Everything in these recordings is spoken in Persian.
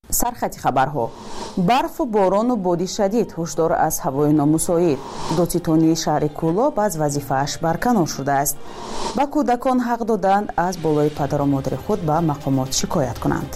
سرخط خبرها برف و باران و بادی شدید هشدار از هوای نامساعد دوتیتونی شهر کولاب از وظیفه‌اش برکنار شده است و کودکان حق دادند از بالای پدر و مادر خود به مقامات شکایت کنند.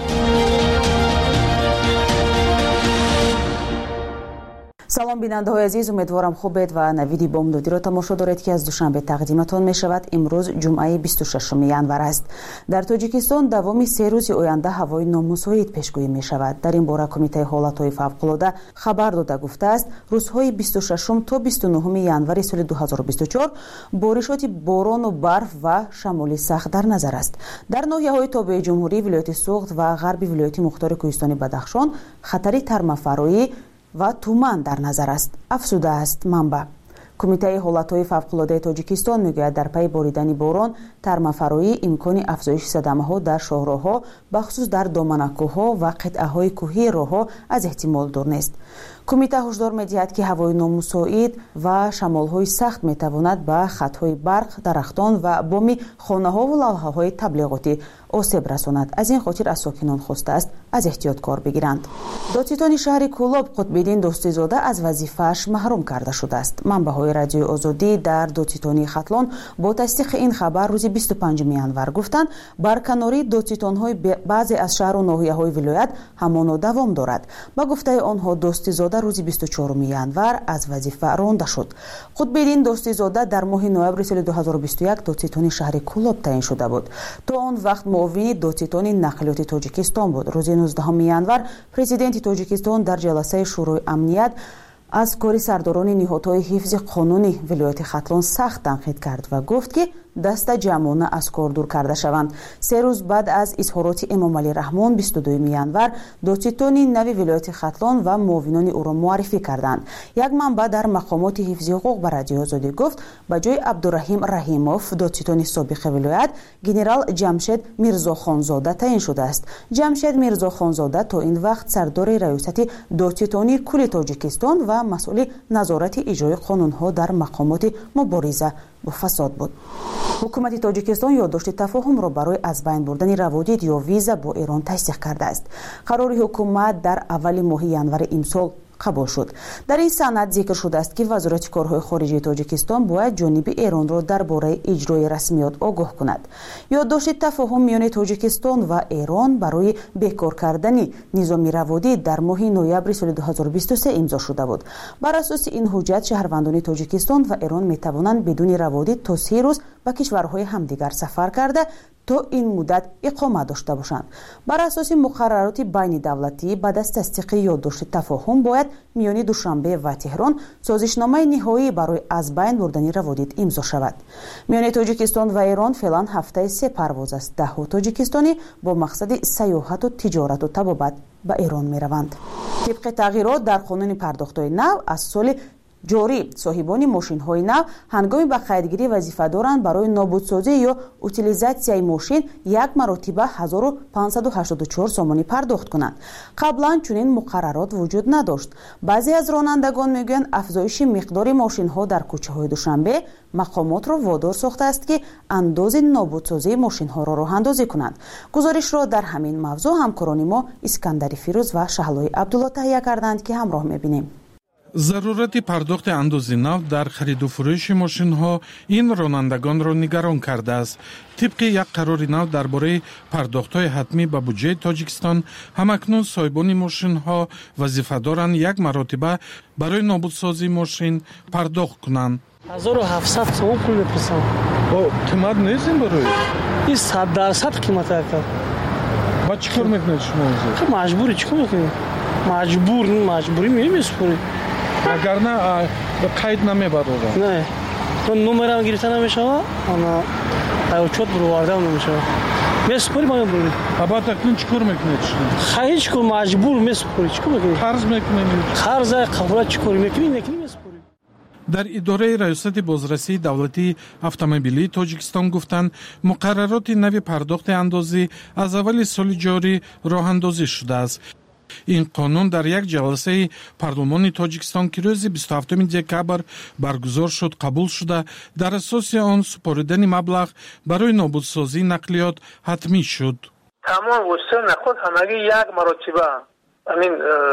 سلام بیننده عزیز، امیدوارم خوبید و نویدی بامدادی را تماشا دارید که از دوشنبه تقدیمتان می شود. امروز جمعه 26 ینور است. در تاجیکستان دوام 3 روز آینده هوای نامساعد پیشگویی می شود. در این باره کمیته حالت‌های فوق‌العاده خبر داده گفته است روزهای 26 تا 29 ینور سال 2024 بارشات باران و برف و شمال سخت در نظر است. در ناحیه‌های تابع جمهوری، ولایت سوخت و غربی ولایت مختار کوهستانی بدخشان خطر ترمفرایی و تومان در نظر است، افزوده است منبع. کمیته حالت‌های فوق‌العاده تاجیکستان میگوید در پی باریدن باران ترمفرایی امکان افزایش صدمه‌ها در شاهراه‌ها بخصوص در دامنه‌کوه‌ها و قطعه‌های کوهی راه‌ها از احتمال دور نیست. کمیته هشدار می‌دهد که هوای نامساعد و شمال‌های سخت می‌تواند به خط‌های برق، درختان و بام خانه‌ها و لوحه‌های تبلیغاتی آسیب رساند. از این خاطر از ساکنان خواسته است از احتیاط کار بگیرند. دادستان شهر کولاب قطب‌الدین دوستی‌زاده از وظیفه‌اش محروم کرده شده است. منبع‌های رادیوی آزادی در دادستانی ختلان با تصدیق این خبر روز 25 ینور گفتند برکناری دادستان‌های بعضی از شهر و ناحیه‌های ولایت همانا دوام دارد. با گفته آنها دوستی‌زاده روز 24 ینور از وظیفه رانده شد. قطب‌الدین دوستی‌زاده در ماه نوامبر سال 2021 دادستان شهر کولاب تعیین شده بود. تا آن وقت معاون دادستان نقلیات تاجیکستان بود. روز 19 ینور پرزیدنت تاجیکستان در جلسه شورای امنیت از کار سرداران نهادهای حفظ قانونی ولایت ختلان سخت تنقید کرد و گفت که دست جمعانه از کار دور کرده شوند. 3 روز بعد از اظهارات امام علی رحمان 22 ینور دادستان نوی ولایت ختلان و معاونان او را معرفی کردند. یک منبع در مقامات حفظ حقوق به رادیو آزادی گفت به جای عبدالرحیم رحیموف دادستان سابق ولایت گنرال جمشید میرزاخانزاده تعیین شده است. جمشید میرزاخانزاده تا این وقت سردار ریاست دادستانی کل تاجیکستان و مسئول نظارت اجرای قانون‌ها در مقامات مبارزه با فساد بود. حکومت تاجیکستان یادداشت تفاهم را برای از بین بردن روابط یا ویزا با ایران تصدیق کرده است. قرار حکومت در اول ماه ینور امسال قبول شد. در این سند ذکر شده است که وزارت کارهای خارجه تاجیکستان باید جانب ایران را درباره اجرای رسمیات آگاه کند. یادداشت تفاهم میان تاجیکستان و ایران برای بکار کردن نظام روابط در ماه نوامبر سال 2023 امضا شده بود. بر اساس این حجت شهروندان تاجیکستان و ایران می توانند بدون روابط تا 3 روز به کشورهای همدیگر سفر کرده تا این مدت اقامت داشته باشند. بر اساس مقررات بین دولتی بعد از تصدیق یادداشت تفاهم باید میان دوشنبه و تهران سازشنامه نهایی برای از بین بردن روابط امضا شود. میان تاجیکستان و ایران فعلا هفته 3 پرواز است. 10 تاجیکستانی با مقصد سیاحت و تجارت و طبابت به ایران می روند. طبق تغییرات در قانون پرداخت‌های نو از سال جاری صاحبان ماشین های نو هنگام به قیدگیری وظیفه دارند برای نابودسازی یا اوتیلیزاسیای ماشین یک مرتبه 1584 سومانی پرداخت کنند. قبلا چنین مقررات وجود نداشت. بعضی از رانندگان میگویند افزایش مقدار ماشین ها در کوچه های دوشنبه مقامات را وادار ساخته است که انداز نابودسازی ماشین ها را راه اندازی کنند. گزارش را در همین موضوع همکاران ما اسکندری فیروز و شهلای عبدالله تهیه کردند که همراه میبینیم. ضرورت پرداخت اندازه نو در خرید و فروش ماشین ها این رانندگان را نگران کرده است. طبق یک قرار نو درباره پرداخت های حتمی به بودجه تاجیکستان همکنون صاحبان ماشین ها وظیفه دارند یک مرتبه برای نابودسازی ماشین پرداخت کنند. 1700 سوم پول میپرسم. قیمت نیست این برای؟ این 100% قیمت کرد. با چی کار میکنید شما؟ مجبوری چیکار میکنی؟ مجبوری میسپوری. اگر نه قید نمیبره. نه. تو نمرم گرفته نمیشه. انا ایوچوت بروارده نمیشه. میسپوری ما میبری. ابا تکنون چیکار میکنید شما؟ خیلی چیکار مجبور میسپوری. چیکار میکنی؟ قرض میکنید. قرض قبول چیکار میکنی میسپوری. در اداره ریاست بازرسی دولتی اتومبیلی تاجیکستان گفتند مقررات نو پرداخت اندازی از اول سال جاری راه اندازی شده است. این قانون در یک جلسه پارلمان تاجیکستان که روز 27 دکبر برگزار شد قبول شده. در اساس آن سپردن مبلغ برای نابودسازی نقلیات حتمی شد. тамом восита нақод ҳамагӣ як маротиба амин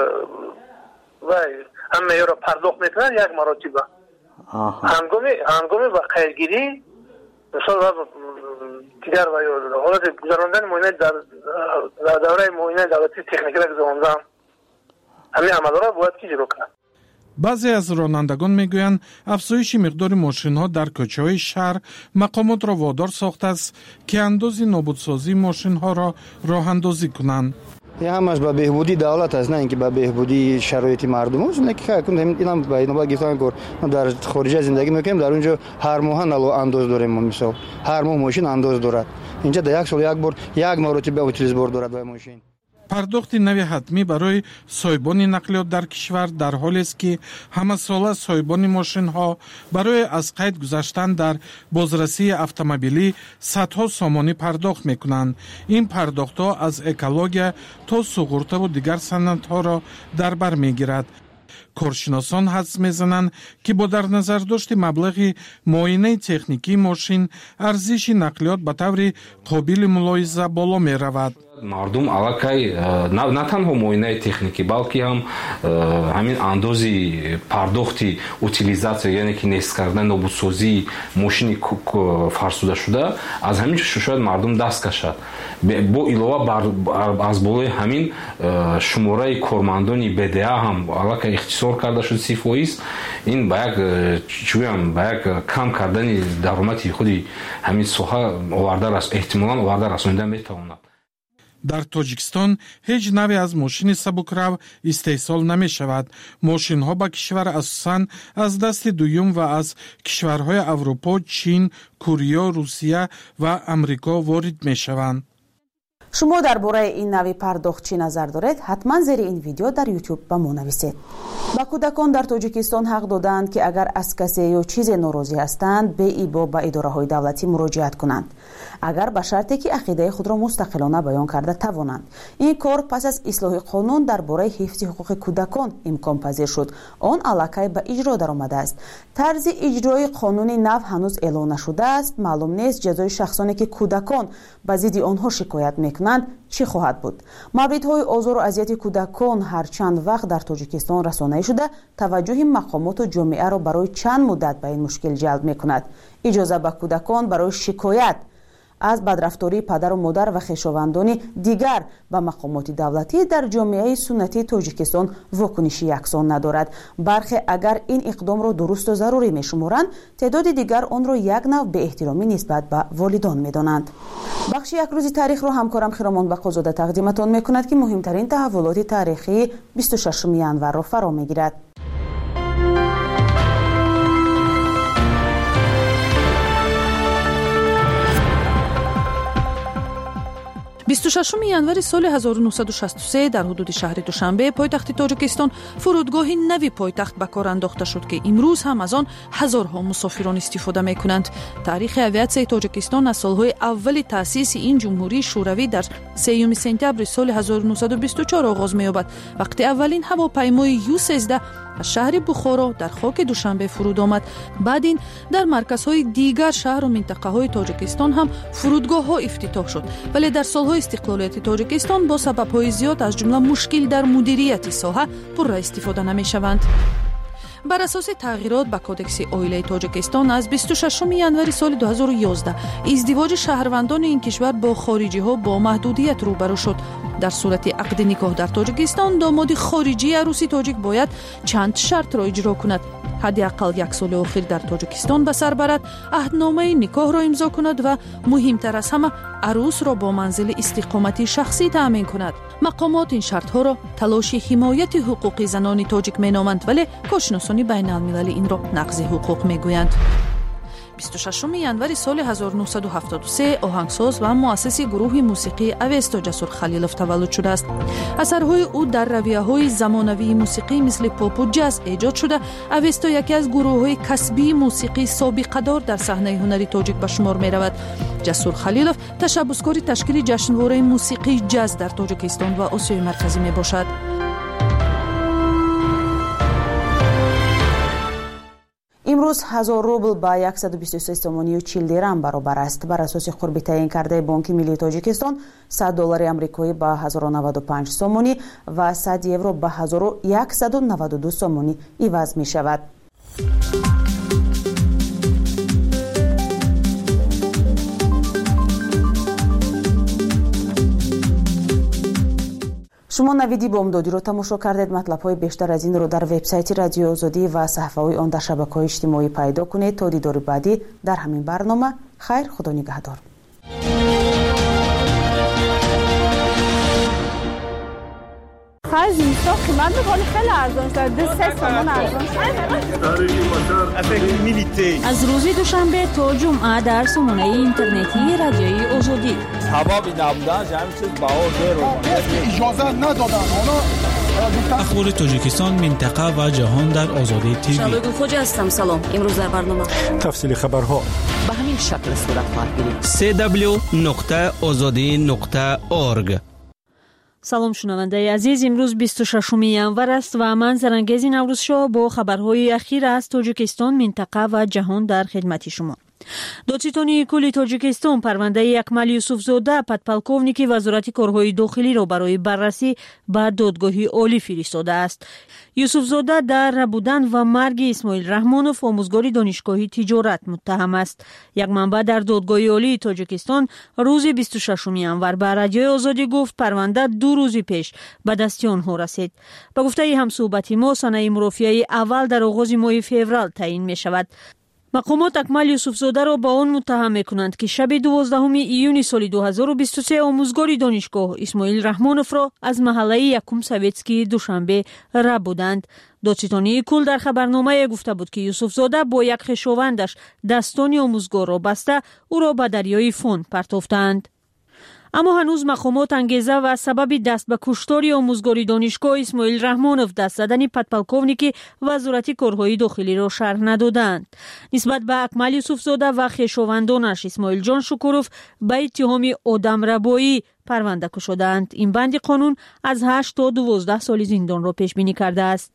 вай ҳамаеро пардохт мекунад як маротиба ҳангоми ба қайдгирӣ мисол дигар ва ҳолати гузарондани муоинаи дар давраи муоинаи давлати техникиро гузарондан ҳамин амалҳоро бояд ки иҷро кунад. баъзе аз ронандагон мегӯянд афзоиши миқдори мошинҳо дар кӯчаҳои шаҳр мақомотро водор сохтааст ки андози нобудсозии мошинҳоро роҳандозӣ кунанд. ҳамаш ба беҳбудии давлат аст, на ин ки ба беҳбудии шароити мардум. Инам ба иноба гифтан кор дар хориҷа зиндагӣ мекунем, дар онҷо ҳар моҳа нало андоз дорем. Мисол ҳар моҳ мошин андоз дорад. Инҷа дар як сол як бор як маротиба утилизбор дорад вай мошин. пардохти нави ҳатмӣ барои соҳибони нақлиёт дар кишвар дар ҳолест ки ҳамасола соҳибони мошинҳо барои аз қайд гузаштан дар бозрасии автомобилӣ садҳо сомонӣ пардохт мекунанд. ин пардохтҳо аз экология то суғуртаву дигар санадҳоро дар бар мегирад. коршиносон ҳадс мезананд ки бо дар назардошти маблағи муоинаи техникии мошин арзиши нақлиёт ба таври қобили мулоҳиза боло меравад. мардум аллакай на танҳо муоинаи техникӣ балки ҳам ҳамин андози пардохти утилизатсия яъне ки нест кардани нобудсозии мошини фарсудашуда аз ҳамин ҷо шояд мардум даст кашад. бо илова аз болои ҳамин шумораи кормандони бда ҳам аллакай ихтисор карда шуд 30%. ин ба як кам кардани даромади худи ҳамин соҳа эҳтимолан оварда расонида метавонад. дар тоҷикистон ҳеҷ наве аз мошини сабукрав истеҳсол намешавад. мошинҳо ба кишвар асосан аз дасти дуюм ва аз кишварҳои аврупо, чин, кӯриё, русия ва амрико ворид мешаванд. шумо дар бораи ин нави пардохт чӣ назар доред? ҳатман зери ин видео дар YouTube ба мо нависед. ба кӯдакон дар Тоҷикистон ҳақ доданд ки агар аз касе ё чизе норозӣ ҳастанд беибо ба идораҳои давлатӣ муроҷиат кунанд, агар ба шарте ки ақидаи худро мустақилона баён карда тавонанд. ин кор пас аз ислоҳи қонун дар бораи ҳифзи ҳуқуқи кӯдакон имконпазир шуд. он аллакай ба иҷро даромадааст. тарзи иҷрои қонуни нав ҳанӯз эълон нашудааст. маълум нест ҷазои шахсоне ки кӯдакон ба зидди онҳо шикоят мекунанд чӣ хоҳад буд. мавридҳои озору азияти кӯдакон ҳар чанд вақт дар Тоҷикистон расонаӣ шуда, таваҷҷӯҳи мақомоту ҷомеаро барои чанд муддат ба ин мушкил ҷалб мекунад. иҷоза ба кӯдакон барои шикоят аз бадрафтории падару модар ва хешовандони дигар ба мақомоти давлатӣ дар ҷомеаи суннатии Тоҷикистон вокуниши яксон надорад. бархе агар ин иқдомро дурусту зарурӣ мешуморанд, теъдоди дигар онро як нав беэҳтиромӣ нисбат ба волидон медонанд. бахши якрӯзи таърихро ҳамкорам Хиромон Бақозода тақдиматон мекунад ки муҳимтарин таҳаввулоти таърихии 26 январро фаро мегирад. 26 январи соли 1963 дар ҳудуди шаҳри Душанбе, пойтахти Тоҷикистон, фурудгоҳи нави пойтахт ба кор андохта шуд ки имрӯз ҳам аз он ҳазорҳо мусофирон истифода мекунанд. таърихи авиатсияи Тоҷикистон аз солҳои аввали таъсиси ин ҷумҳурии шӯравӣ дар 3 сентябри соли 1924 оғоз меёбад, вақти аввалин ҳавопаймои Ю-13 аз шаҳри Бухоро дар хоки Душанбе фуруд омад. баъд ин дар марказҳои дигар шаҳру минтақаҳои Тоҷикистон ҳам фурудгоҳҳо ифтитоҳ шуд, вале дар солҳои истиқлолияти Тоҷикистон бо сабабҳои зиёд аз ҷумла мушкил дар мудирияти соҳа пурра истифода намешаванд. бар асоси тағйирот ба кодекси оилаи Тоҷикистон аз 26 январи соли 2011 издивоҷи шаҳрвандони ин кишвар бо хориҷиҳо бо маҳдудият рӯбарӯ шуд. дар сурати ақди никоҳ дар Тоҷикистон домоди хориҷии арӯси тоҷик бояд чанд шартро иҷро кунад. ҳадди ақал 1 соли охир дар Тоҷикистон ба сар барад, аҳдномаи никоҳро имзо кунад ва муҳимтар аз ҳама арӯсро бо манзили истиқомати шахсӣ таъмин кунад. мақомот ин шартҳоро талоши ҳимояти ҳуқуқи занони тоҷик меноманд, вале кошиносони байналмилалӣ инро нақзи ҳуқуқ мегӯянд. 26 январи соли 1973 оҳангсоз ва муассиси гурӯҳи мусиқии Авесто Ҷасур Халилов таваллуд шудааст. асарҳои ӯ дар равияҳои замонавии мусиқӣ мисли попу ҷаз эҷод шуда, Авесто яке аз гурӯҳҳои касбии мусиқии собиқадор дар саҳнаи ҳунари тоҷик ба шумор меравад. Ҷасур Халилов ташаббускори ташкили ҷашнвораи мусиқии ҷаз дар Тоҷикистон ва Осиёи марказӣ мебошад. امروز 1000 روبل با 123 سومونی و 40 درم برابر است. بر اساس قربی تعیین کرده بانک ملی تاجیکستان 100 دلار آمریکایی با 1095 سومونی و 100 یورو با 1192 سومونی عوض می شود. شما نویدی بامدادی رو تماشا کردید. مطلب‌های بیشتر از این رو در وبسایت رادیو آزادی و صفحه‌های آن در شبکه‌های اجتماعی پیدا کنید. تا دیدار بعدی در همین برنامه. خیر، خدا نگهدار. خرج نیستا قیمت میکنه خیلی ارزان شده. 3 سومون ارزان شده. از روز دوشنبه تا جمعه در سامانه اینترنتی رادیوی آزادی. حبابی نبودن جمعی چیز باور اجازه ندادن. اخبار تاجیکستان، منطقه و جهان در آزادی تیوی. شبگون خوجه هستم. سلام. امروز در برنامه تفصیل خبرها به همین شکل صورت خواهد گرفت. www.azadi.org. سلام شنونده عزیز، امروز 26 ینور است و من زرنگیز نوروزشاه با خبرهای اخیر از تاجیکستان، منطقه و جهان در خدمت شما. دادستانی کل تاجیکستان پرونده اکمل یوسفزاده پدپلکوونیک وزارت کارهای داخلی را برای بررسی به دادگاه عالی فرستاده است. یوسفزاده در بودن و مرگ اسماعیل رحمانوف آموزگار دانشگاه تجارت متهم است. یک منبع در دادگاه عالی تاجیکستان روز 26 ینور به رادیو آزادی گفت پرونده 2 روز پیش به دست آنها رسید. به گفته همصحبت ما سنه مرافعه اول در آغاز ماه فوریه تعیین می شود. مقامات اکمل یوسفزاده را با آن متهم می‌کنند که شب 12 ایون سال 2023 آموزگار دانشگاه اسماعیل رحمانوف را از محله یکم سویتسکی دوشنبه رها بودند. دادستانی کل در خبرنامه گفته بود که یوسفزاده با یک خویشاوندش دستان آموزگار را بسته او را به دریای فون پرتافتند. اما هنوز مقامات انگیزه و سبب دست به کشتار آموزگار دانشگاه اسماعیل رحمانوف دست زدن پدپلکوونیک وزارت کارهای داخلی را شرح ندادند. نسبت به اکمل یوسفزاده و خویشاوندانش اسماعیل جان شکوروف به اتهام آدمربایی پرونده کشیدند. این بند قانون از 8 تا 12 سال زندان را پیش بینی کرده است.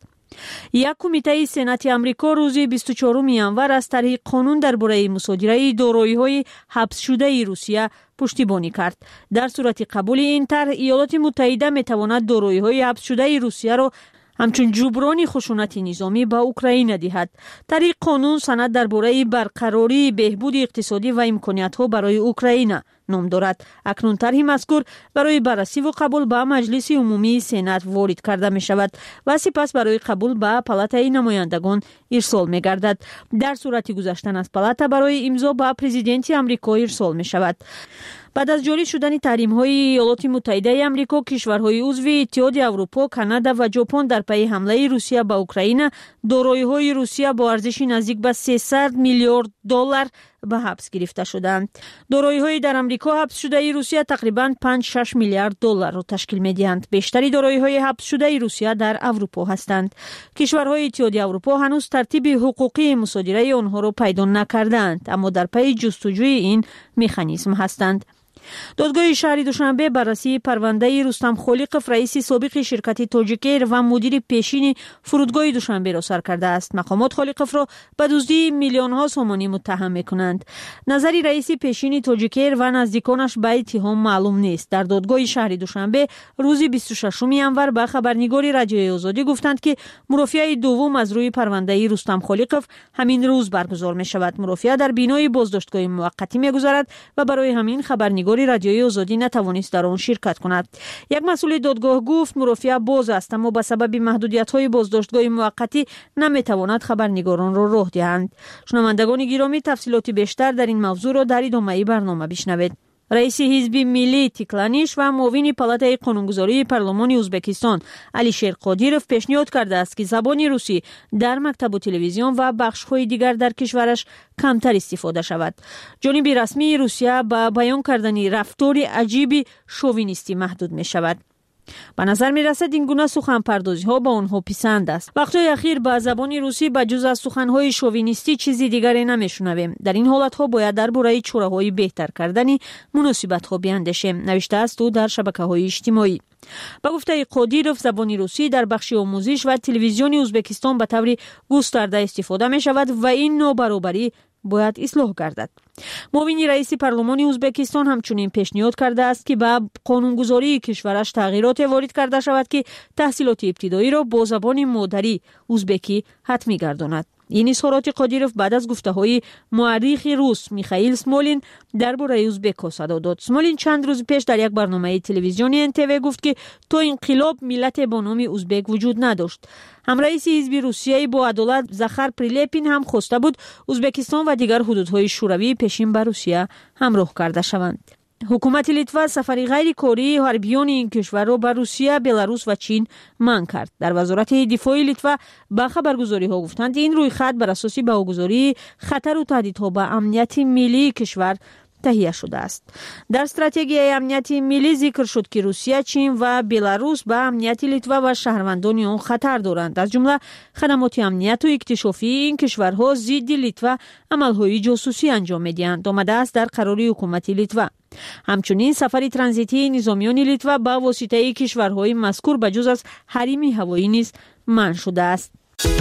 یک کمیته سنات آمریکا روز 24 ینور از طرح قانون درباره مصادره دارایی‌های حبس شده روسیه پشتیبانی کرد. در صورت قبول این طرح ایالات متحده می‌تواند دارایی‌های حبس شده روسیه را همچون جبران خشونت نظامی به اوکراین دهد. طرح قانون سند درباره برقراری بهبود اقتصادی و امکانیت‌ها برای اوکراین نام دارد. اکنون طرح مذکور برای بررسی و قبول به مجلس عمومی سنات وارد کرده می شود و سپس برای قبول به پالاتای نمایندگان ارسال می گردد. در صورت گذشتن از پالاتا برای امضا به پرزیدنت آمریکا ارسال می شود. بعد از جاری شدن تحریم‌های ایالات متحده آمریکا، کشورهای عضو اتحاد اروپا، کانادا و ژاپن در پی حمله روسیه به اوکراین، دارایی‌های روسیه با ارزش نزدیک به 300 میلیارد دلار به حبس گرفته شدند. دارایی‌های در آمریکا حبس شده روسیه تقریباً 5-6 میلیارد دلار را تشکیل می‌دهند. بیشتری دارایی‌های حبس شده روسیه در اروپا هستند. کشورهای اتحاد اروپا هنوز ترتیب حقوقی مصادره آنها را پیدا نکردند، اما در پی جستجوی این مکانیزم هستند. دادگاه شهر دوشنبه بررسی پرونده رستم خالقов رئیس سابق شرکت تاجیکیر و مدیر پیشین فرودگاه دوشنبه را سر کرده است. مقامات خالقов را به دزدی میلیون‌ها سومانی متهم می‌کنند. نظر رئیس پیشین تاجیکیر و نزدیکانش به اتهام معلوم نیست. در دادگاه شهر دوشنبه روز 26 ینور به خبرنگار رادیوی آزادی گفتند که مرافعه دوم از روی پرونده رستم خالقов همین روز برگزار می‌شود. مرافعه در بینای بازداشتگاه موقتی می‌گذرد و برای همین خبرنگار رادیوی آزادی نتوانست در آن شرکت کند. یک مسئول دادگاه گفت مرافعه باز است، اما به سبب محدودیت‌های بازداشتگاه موقتی نمی‌تواند خبرنگاران را راه دهند. شنوندگان گرامی، تفصیلات بیشتر در این موضوع را در ادامه برنامه بشنوید. رئیس حزب ملی تیکلانیش و معاون پالاتای قانونگذاری پارلمان ازبکستان علیشیر قادیروف پیشنهاد کرده است که زبان روسی در مکتب و تلویزیون و بخش‌های دیگر در کشورش کمتر استفاده شود. جانب رسمی روسیه با بیان کردن رفتار عجیب شووینیستی محدود می شود. به نظر می رسد این گونه سخن پردازی ها با آنها پسند است. وقتهای اخیر با زبان روسی به جز از سخن های شوینیستی چیزی دیگری نمیشنویم. در این حالت ها باید درباره چاره های بهتر کردن مناسبت ها بیاندیشیم، نوشته است او در شبکه های اجتماعی. با گفته قادیروف، زبان روسی در بخش آموزش و تلویزیون ازبکستان به طور گسترده استفاده می شود و این نابرابری باید اصلاح گردد. معاون رئیس پارلمان ازبکستان همچنین پیشنهاد کرده است که به قانونگذاری کشورش تغییرات وارد کرده شود که تحصیلات ابتدایی را با زبان مادری ازبکی حتمی گرداند. این اظهارات قادیروف بعد از گفته‌های مورخ روس میخائیل سمولین درباره ازبک صدا داد. سمولین چند روز پیش در یک برنامه تلویزیونی NTV گفت که تا انقلاب ملت با نام ازبک وجود نداشت. هم رئیس حزب روسیه با عدالت زخر پریلپین هم خواسته بود ازبکستان و دیگر حدودهای شوروی پیشین به روسیه همراه کرده شوند. حکومت لیتوا سفری غیر کاری حربیان این کشور را به روسیه، بلاروس و چین منع کرد. در وزارت دفاع لیتوا با خبرگزاری ها گفتند این رویخط بر اساس بهاگذاری خطر و تهدیدها به امنیت ملی کشور تهیه شده است. در استراتژی امنیت ملی ذکر شد که روسیه، چین و بلاروس به امنیت لیتوا و شهروندان آن خطر دارند. از جمله خدمات امنیت و اکتشافی این کشورها ضد لیتوا عملهای جاسوسی انجام می‌دهند. آمده است در قرار حکومت لیتوا. همچنین سفر ترانزیتی نظامیان لیتوا با واسطه کشورهای مذکور به جز از حریم هوایی نیز منع شده است.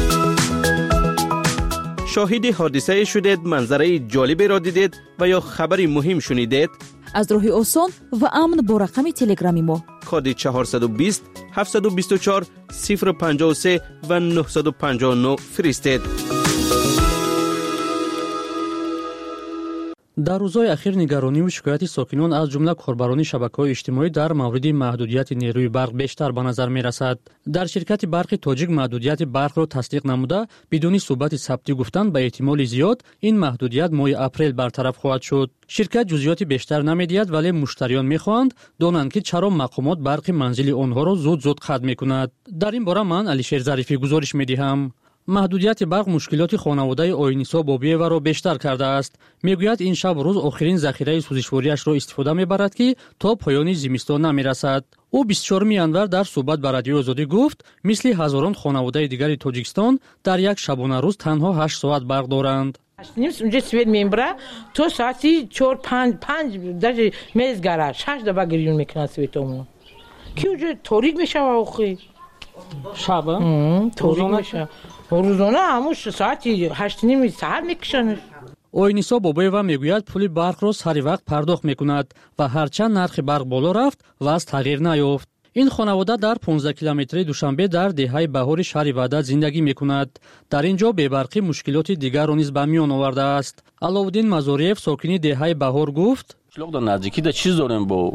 شاهد حادثه شدید، منظره جالبی را دیدید و یا خبری مهم شنیدید؟ از راه آسان و امن با رقم تلگرامی ما کد 420 724 053 و 959 فرستید. در روزهای اخیر نگرانی و شکایت ساکنان از جمله کاربران شبکه‌های اجتماعی در مورد محدودیت نیروی برق بیشتر به نظر می‌رسد. در شرکت برق تاجیک محدودیت برق را تصدیق نموده بدون ثبات ثبتی گفتند به احتمال زیاد این محدودیت ماه اپریل برطرف خواهد شد. شرکت جزئیات بیشتر نمی‌دهد ولی مشتریان می‌خواهند دانند که چرا مقامات برق منزل آنها را زود قطع می‌کند. در این باره من علیشیر ظریفی گزارش می‌دهم. محدودیت برق مشکلات خانواده آینیسا بابیeva را بیشتر کرده است. میگوید این شب روز آخرین ذخیره سوزشواریش را استفاده میبرد که تا پایان زمستان نمیرسد. او 24 январ در صحبت با رادیو آزادی گفت مثل هزاران خانواده دیگر تاجیکستان در یک شبانه روز تنها 8 ساعت برق دارند. اونجا سوید میبره تو ساعتی 4 5 даже میزگره 6 دفعه گریون میکنه سویتمون کی اونجا تاریک میشه آخه شب تاریک میشه روزانه هموش ساعتی 8:30 ساعت میکشنش. آینیسا بابیeva میگوید پول برق را سر وقت پرداخت میکند و هرچند نرخ برق بالا رفت و از تغییر نیافت. این خانواده در 15 کیلومتری دوشنبه در دهه بهار شهر وحدت زندگی میکند. در اینجا بی‌برقی مشکلات دیگر را نیز به میان آورده است. علاءالدین مزاریف ساکن دهه بهار گفت شلوغ در نزدیکی در چیز داریم با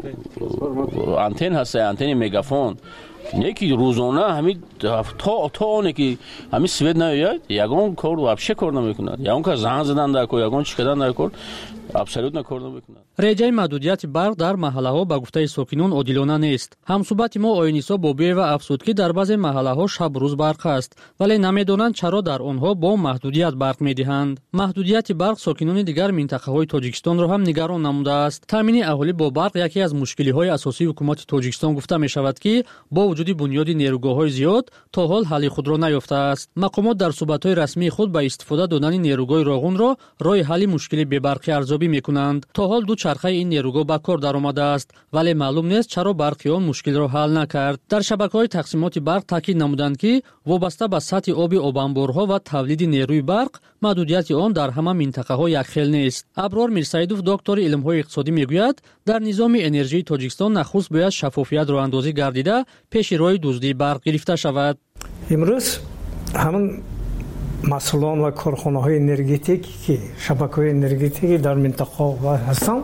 آنتن هست، آنتن مگافون یکی روزانه همین تا اونه که همین سوید نیاید یگان کار وابشه کار نمیکنند یا اون که زنگ زدن در کو یگان چی کردن در کار ابسولوت نکار نمیکنند. رجای محدودیت برق در محله ها به گفته ساکنان عادلانه نیست. همصحبت ما آینیسا بابیeva افزود که در بعضی محله ها شب روز برق است ولی نمیدانند چرا در آنها با محدودیت برق میدهند. محدودیت برق ساکنان دیگر منطقه های تاجیکستان را هم نگران نموده است. تامین اهالی با برق یکی از مشکلی های اساسی حکومت تاجیکستان گفته می شود که با وجود بنیاد نیروگاه‌های زیاد تا حال حل خود را نیافته است. مقامات در صحبت‌های رسمی خود با استفاده دادن نیروگاه راغون را راه حل مشکل بی‌برقی ارزیابی می‌کنند. تا حال دو چرخه این نیروگاه به کار درآمده است ولی معلوم نیست چرا برقی آن مشکل را حل نکرد. در شبکه‌های تقسیمات برق تاکید نمودند که وابسته به سطح آب انبارها و تولید نیروی برق محدودیت آن در همه منطقه‌ها یکخیل نیست. ابرار میرسایدوف دکتر علم‌های اقتصادی میگوید در نظام انرژی تاجیکستان نخست باید شفافیت را اندازی گردیده پیش روی دزدی برق گرفته شود. امروز همون مسئولان و کارخانه‌های انرژتیکی که شبکه‌های انرژتیکی در منطقه هستند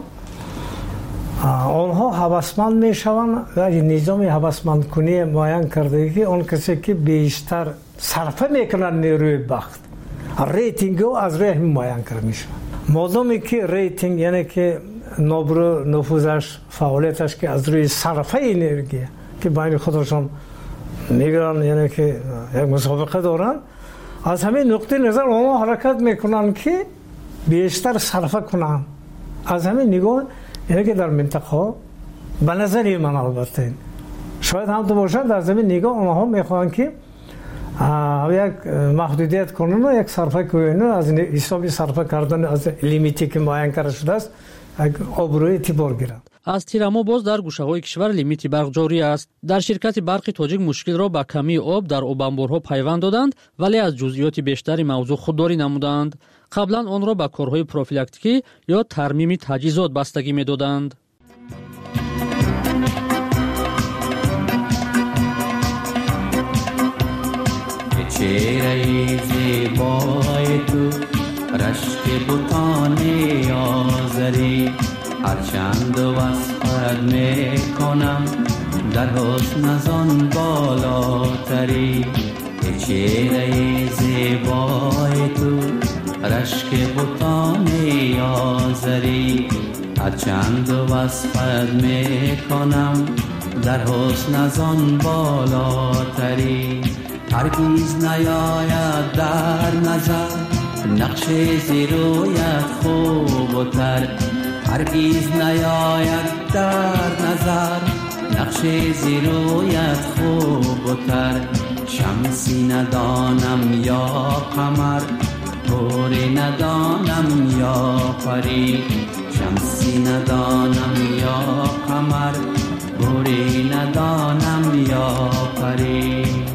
آنها هوسمند میشوند و نظام هوسمند کنی معین کرده که آن کسی که بیشتر صرفه میکنند نیروی برق ریتینگ از راه معین کرده میشه. مادامی که ریتینگ یعنی که نبرو نفوذش فعالیتش که از روی صرفه انرژی که بین خودشان میگرن یعنی که یک مسابقه دارن از همین نقطه نظر آنها حرکت میکنن که بیشتر صرفه کنن. از همین نگاه یعنی که در منطقه ها به نظر من البته شاید هم تو باشن در زمین نگاه اونها میخوان که یک محدودیت کنن و یک صرفه کنن از حساب صرفه کردن از لیمیتی که معین کرده شده است آبروی اعتبار گیرند. аз тирамо боз дар гӯшаҳои кишвар лимити барқ ҷорӣ аст. дар ширкати барқи тоҷик мушкилро ба камии об дар обанборҳо пайванд доданд, вале аз ҷузъиёти бештари мавзӯъ худдорӣ намуданд. қаблан онро ба корҳои профилактикӣ ё тармими таҷҳизот бастагӣ медоданд. چهره‌ی زیبای تو رشک بتان آزری هرچند وصفت میکنم در حسن ازان بالاتری چهره زیبای تو رشک بتان آزری هرچند وصفت میکنم در حسن ازان بالاتری هرگیز نیاید در نظر نقش زیرویت خوب و تر هرگیز نیاید در نظر نقش زیرویت خوب و تر شمسی ندانم یا قمر حوری ندانم یا پری شمسی ندانم یا قمر حوری ندانم یا پری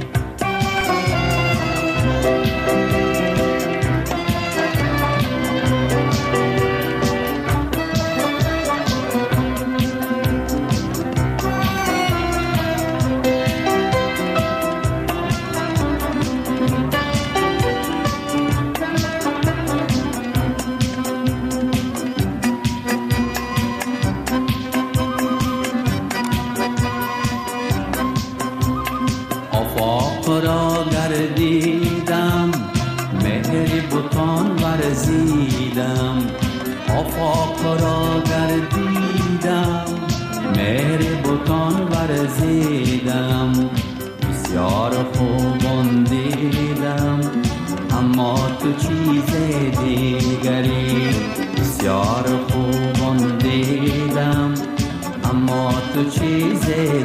آفاق را گردیدم مهر بتان ورزیدم بسیار خوبان دیدم اما تو چیز دیگری بسیار خوبان دیدم اما تو چیز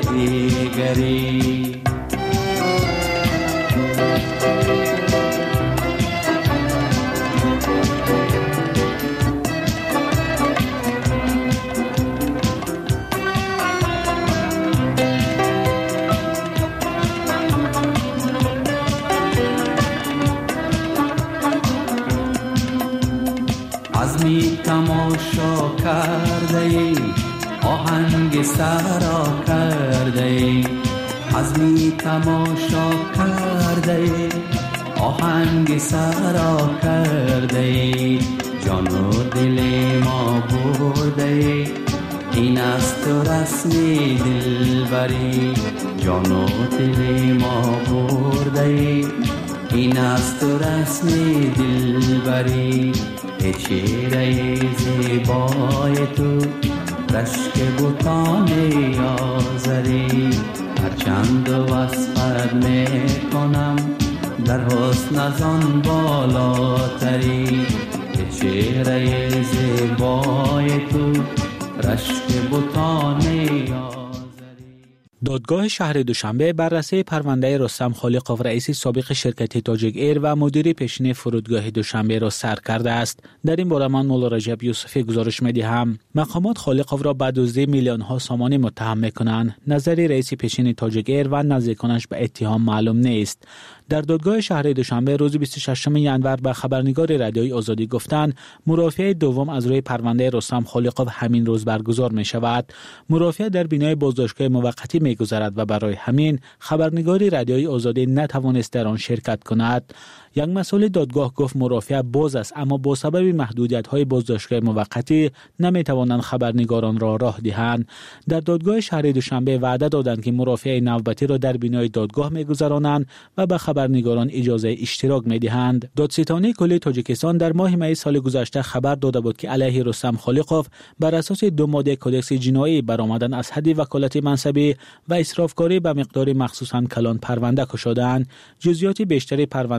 دیگری تماشا کرده ای آهنگ سرا کرده ای عزمی تماشا کرده ای آهنگ سرا کرده ای جان و دل ما برده ای این است رسمی دلبری جان و دل ما برده ای این است رسمی دلبری چهره زیبای تو رشک بتان آزری هرچند وصفت میکنم در حسن ازان بالاتری چهره زیبای تو رشک بتان آزری. دادگاه شهر دوشنبه بررسی پرونده رستم خالقov رئیس سابق شرکت تاجیک ایر و مدیر پیشین فرودگاه دوشنبه را سر کرده است. در این باره من مولا رجب یوسفی گزارش می‌دهم. مقامات خالقov را به دزدی میلیون‌ها سامان متهم می‌کنند. نظر رئیس پیشین تاجیک ایر و نزدیکانش به اتهام معلوم نیست. در دادگاه شهر دوشنبه روز 26 ژانویه به خبرنگار رادیوی آزادی گفتند مرافعه دوم از روی پرونده رستم خالقov همین روز برگزار می شود. مرافعه در بینای بازداشتگاه موقتی می گذرد و برای همین خبرنگار رادیوی آزادی نتوانست در آن شرکت کند. یک مسئول دادگاه گفت مرافعه باز است اما با سبب محدودیت‌های بازداشتگاه موقتی نمی‌توانند خبرنگاران را راه دهند. در دادگاه شهر دوشنبه وعده دادند که مرافعه نوبتی را در بینای دادگاه می‌گذرانند و به خبرنگاران اجازه اشتراک می‌دهند. دادستانی کل تاجیکستان در ماه می سال گذشته خبر داده بود که علیه رستم خالقov بر اساس 2 ماده کدکس جنایی برآمدن از حد وکالت منصبی و اسرافکاری به مقدار مخصوصاً کلان پرونده گشودند. جزئیات بیشتری پرونده خالقov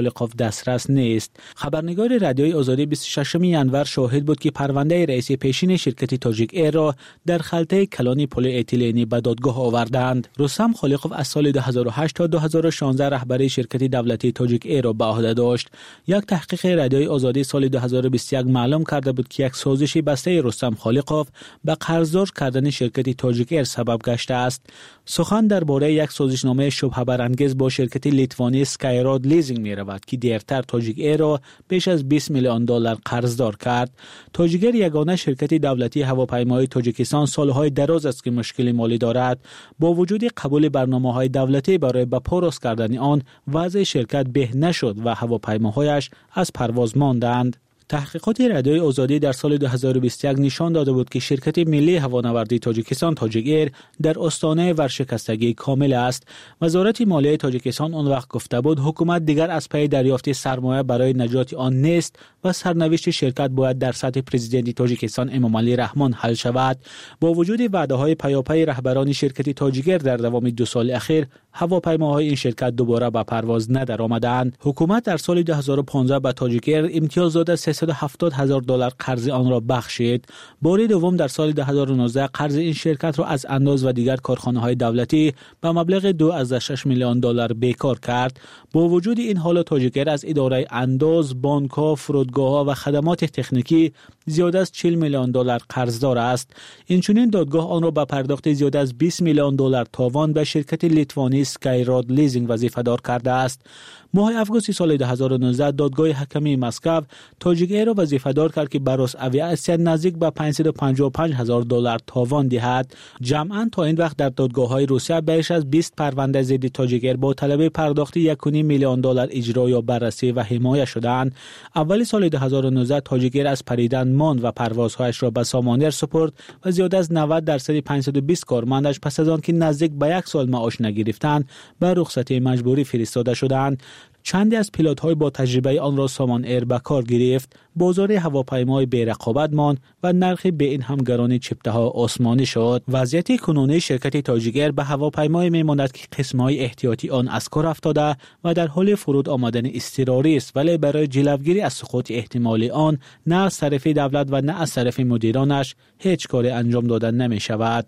خالقوف دسترس نیست. خبرنگار رادیوی آزادی 26 ینور شاهد بود که پرونده رئیس پیشین شرکت تاجیک ایر را در خلطه کلان پلی اتیلنی به دادگاه آوردند. رستم خالقوف از سال 2008 تا 2016 رهبری شرکت دولتی تاجیک ایر را به عهده داشت. یک تحقیق رادیوی آزادی سال 2021 معلوم کرده بود که یک سازش بسته رستم خالقوف به قرضدار کردن شرکت تاجیک ایر سبب گشته است. سخن درباره یک سازشنامه شبهه برانگیز با شرکت لیتوانی اسکایراد لیزینگ می رود که دیرتر تاجیک ایر را بیش از 20 میلیون دلار قرضدار کرد. تاجیک ایر یگانه شرکت دولتی هواپیمایی تاجیکستان سالهای دراز است که مشکل مالی دارد. با وجود قبول برنامه‌های دولتی برای به پا راست کردن آن، وضع شرکت به نشد و هواپیماهایش از پرواز ماندند. تحقیقات رادیوی آزادی در سال 2021 نشان داده بود که شرکت ملی هوانوردی تاجیکستان تاجیک ایر در آستانه ورشکستگی کامل است. وزارت مالیه تاجیکستان آن وقت گفته بود حکومت دیگر از پی دریافت سرمایه برای نجات آن نیست و سرنوشت شرکت باید در سطح پرزیدنت تاجیکستان امامعلی رحمان حل شود. با وجود وعده‌های پیاپی رهبران شرکت تاجیک ایر در دوام 2 سال اخیر، هواپیماهای این شرکت دوباره به پرواز ندرآمدند. حکومت در سال 2015 به تاجیک ایر امتیازات 370,000 دلار قرض آن را بخشید. بار دوم در سال 2019 قرض این شرکت را از انداز و دیگر کارخانه‌های دولتی به مبلغ 2.6 میلیون دلار بیکار کرد. با وجود این حال تاجیک ایر از اداره انداز، بانک‌ها، فرودگاه‌ها و خدمات تکنیکی زیاده از 40 میلیون دلار قرضدار است. اینچنین دادگاه آن را به پرداخت زیاده از 20 میلیون دلار تاوان به شرکت لیتوانی اسکایراد لیزینگ وظیفه‌دار کرده است. ماه آگوست سال 2019 دادگاه حکمی مسکو تاجیک ایر را وظیفه‌دار کرد که براس اویاسیا نزدیک به 555,000 دلار تاوان دهد. جمعاً تا این وقت در دادگاه‌های روسیه بیش از 20 پرونده ضد تاجیک ایر با طلب پرداخت 1.5 میلیون دلار اجرا یا بررسی و حمایت شدند. اول سال 2019 تاجیک ایر از پریدن ماند و پروازهایش را به سامانر سپرد و زیاده از 90% 520 کارمندش پس از آن که نزدیک به 1 سال معاش نگرفتند به رخصتی مجبوری فرستاده شدند. چندی از پیلوت‌های با تجربه آن را سامان ایر به کار گرفت. بازار هواپیمای بی رقابت ماند و نرخ به این هم گران چپته‌ها آسمانی شد. وضعیت کنونی شرکت تاجیک ایر به هواپیمای میماند که قسم‌های احتیاطی آن از کار افتاده و در حال فرود آمدن اضطراری است، ولی برای جلوگیری از سقوط احتمالی آن نه از طرف دولت و نه از طرف مدیرانش هیچ کاری انجام داده نمی‌شود.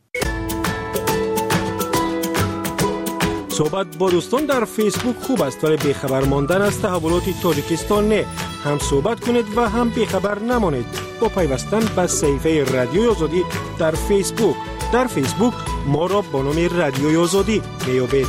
صحبت با دوستان در فیسبوک خوب است، ولی بیخبر ماندن از تحولات تاجیکستان نه. هم صحبت کنید و هم بیخبر نمانید با پیوستن به صفحه رادیوی آزادی در فیسبوک. در فیسبوک ما را با نام رادیوی آزادی میابید.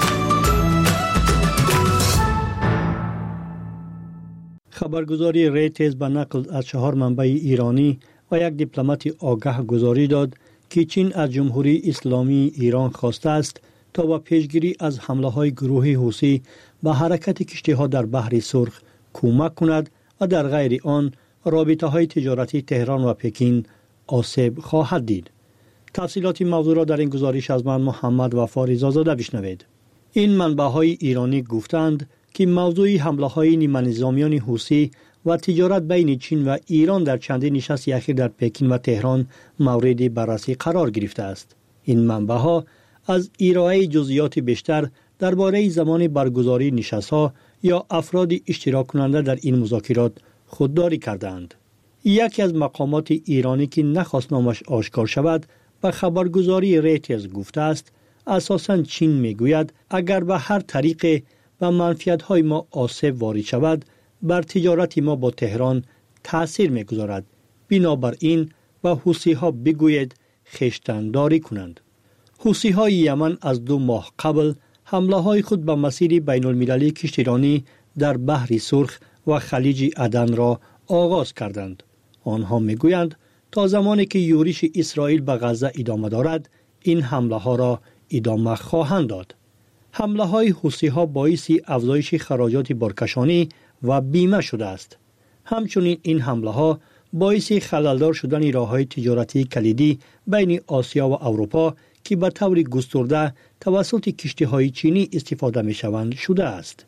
خبرگزاری ریترز به نقل از 4 منبع ایرانی و یک دیپلمات آگاه گزارش داد که چین از جمهوری اسلامی ایران خواسته است تا با پیشگیری از حمله‌های گروه حوثی به حرکت کشتی‌ها در بحر سرخ کمک کند و در غیر آن رابطه‌های تجارتی تهران و پکین آسیب خواهد دید. تفصیلات موضوع را در این گزارش از من محمد وفا رضازاده بشنوید. این منبع‌های ایرانی گفتند که موضوع حمله‌های نیمه‌نظامیان حوثی و تجارت بین چین و ایران در چندین نشست اخیر در پکین و تهران مورد بررسی قرار گرفته است. این منبع‌ها از ارائه جزئیات بیشتر درباره زمان برگزاری نشست‌ها یا افراد اشتراک کننده در این مذاکرات خودداری کردند. یکی از مقامات ایرانی که نخواست نامش آشکار شود به خبرگزاری ریترز گفته است اساساً چین میگوید اگر به هر طریق و منفعت‌های ما آسیب وارد شود بر تجارت ما با تهران تأثیر میگذارد. بنابراین به حوثی‌ها بگوید خویشتن‌داری کنند. حوثی‌های یمن از 2 ماه قبل حمله‌های خود به مسیر بین‌المللی کشتیرانی در بحر سرخ و خلیج عدن را آغاز کردند. آنها میگویند تا زمانی که یورش اسرائیل به غزه ادامه دارد این حمله‌ها را ادامه خواهند داد. حمله‌های حوثی‌ها باعث افزایش خراجات بارکشانی و بیمه شده است. همچنین این حمله‌ها باعث خللدار شدن راه‌های تجارتی کلیدی بین آسیا و اروپا که به طور گسترده توسط کشتی‌های چینی استفاده می‌شوند شده است.